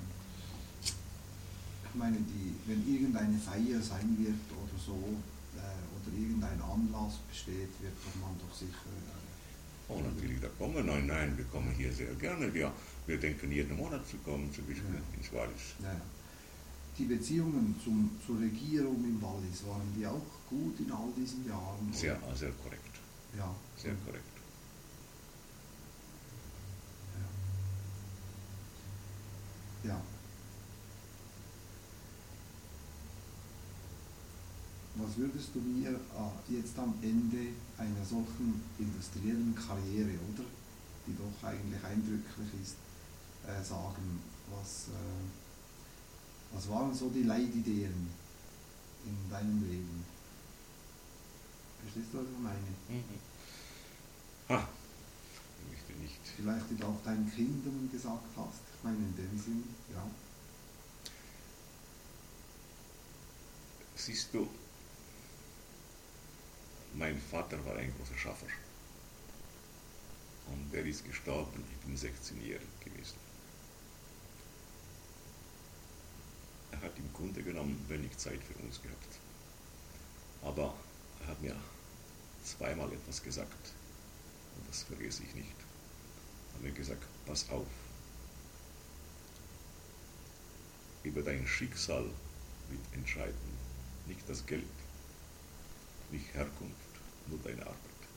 ich meine, wenn irgendeine Feier sein wird oder so, oder irgendein Anlass besteht, wird man doch sicher. Oh, natürlich, da kommen. Nein, wir kommen hier sehr gerne. Wir denken jeden Monat zu kommen, zum Beispiel ins Wallis. Ja. Die Beziehungen zur Regierung im Wallis, waren die auch gut in all diesen Jahren? Sehr, oder? sehr korrekt. Ja. Sehr korrekt. Ja. Was würdest du mir jetzt am Ende einer solchen industriellen Karriere, oder, die doch eigentlich eindrücklich ist, sagen? Was waren so die Leitideen in deinem Leben? Verstehst du, was ich meine? Ha, ich möchte nicht. Vielleicht die du auch deinen Kindern gesagt hast. Ich meine in dem Sinn, ja. Siehst du, mein Vater war ein großer Schaffer. Und der ist gestorben, ich bin 16-jährig gewesen. Er hat im Grunde genommen wenig Zeit für uns gehabt. Aber er hat mir zweimal etwas gesagt. Und das vergesse ich nicht. Er hat mir gesagt, pass auf. Über dein Schicksal wird entscheiden nicht das Geld, nicht Herkunft, nur deine Arbeit.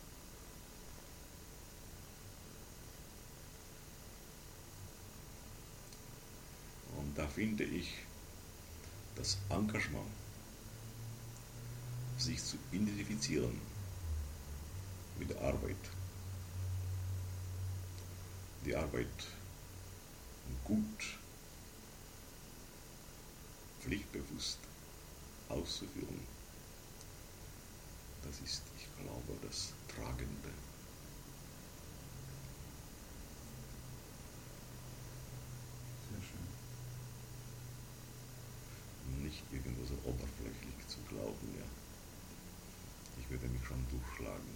Und da finde ich das Engagement, sich zu identifizieren mit der Arbeit, die Arbeit gut, pflichtbewusst auszuführen, das ist, ich glaube, das Tragende. Sehr schön. Nicht irgendwo so oberflächlich zu glauben, ja. Ich werde mich schon durchschlagen.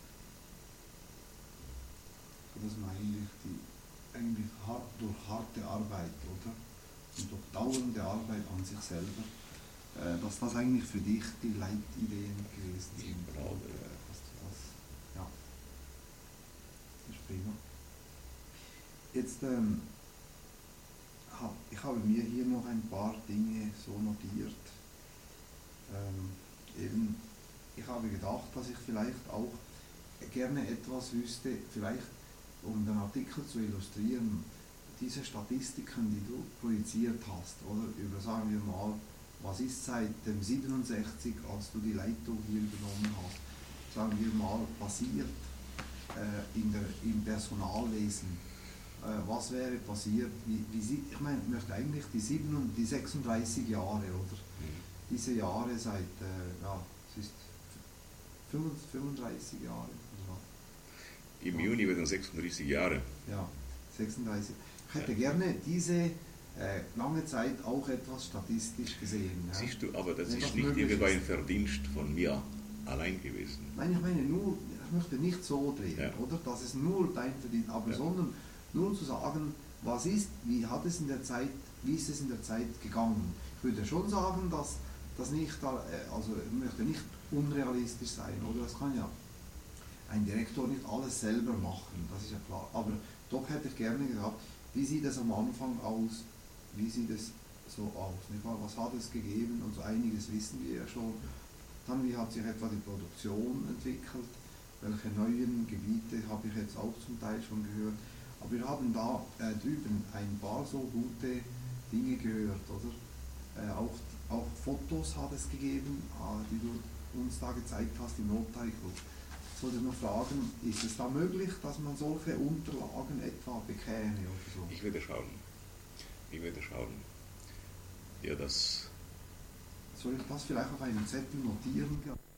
Das meine ich, eigentlich durch harte Arbeit, oder? Und durch dauernde Arbeit an sich selber, dass das eigentlich für dich die Leitideen gewesen sind. Ich glaube, Und, ja. dass du das, ja, das ist prima. Jetzt ich habe mir hier noch ein paar Dinge so notiert. Ich habe gedacht, dass ich vielleicht auch gerne etwas wüsste, vielleicht um den Artikel zu illustrieren, diese Statistiken, die du projiziert hast, oder über, sagen wir mal, was ist seit dem 67, als du die Leitung hier übernommen hast, sagen wir mal, passiert im Personalwesen? Was wäre passiert? Ich meine, ich möchte eigentlich die 36 Jahre, oder? Diese Jahre seit, es ist 35 Jahre, oder was? Im Juni werden 36 Jahre. Ja, 36. Ich hätte gerne diese lange Zeit auch etwas statistisch gesehen. Ja. Siehst du, aber das ist nicht irgendwie ein Verdienst von mir allein gewesen. Nein, ich meine nur, ich möchte nicht so drehen, ja. oder? Das ist nur dein Verdienst, aber sondern nur zu sagen, wie ist es in der Zeit gegangen? Ich würde schon sagen, dass das nicht, also ich möchte nicht unrealistisch sein, oder? Das kann ja ein Direktor nicht alles selber machen, das ist ja klar. Aber doch hätte ich gerne gehabt, wie sieht es am Anfang aus? Wie sieht es so aus? Nicht wahr? Was hat es gegeben? Und so einiges wissen wir ja schon. Dann, wie hat sich etwa die Produktion entwickelt? Welche neuen Gebiete habe ich jetzt auch zum Teil schon gehört? Aber wir haben da drüben ein paar so gute Dinge gehört, oder? Auch Fotos hat es gegeben, die du uns da gezeigt hast im Notartikel. Ich wollte noch fragen, ist es da möglich, dass man solche Unterlagen etwa bekäme oder so? Ich werde schauen. Ja, das... Soll ich das vielleicht auf einen Zettel notieren?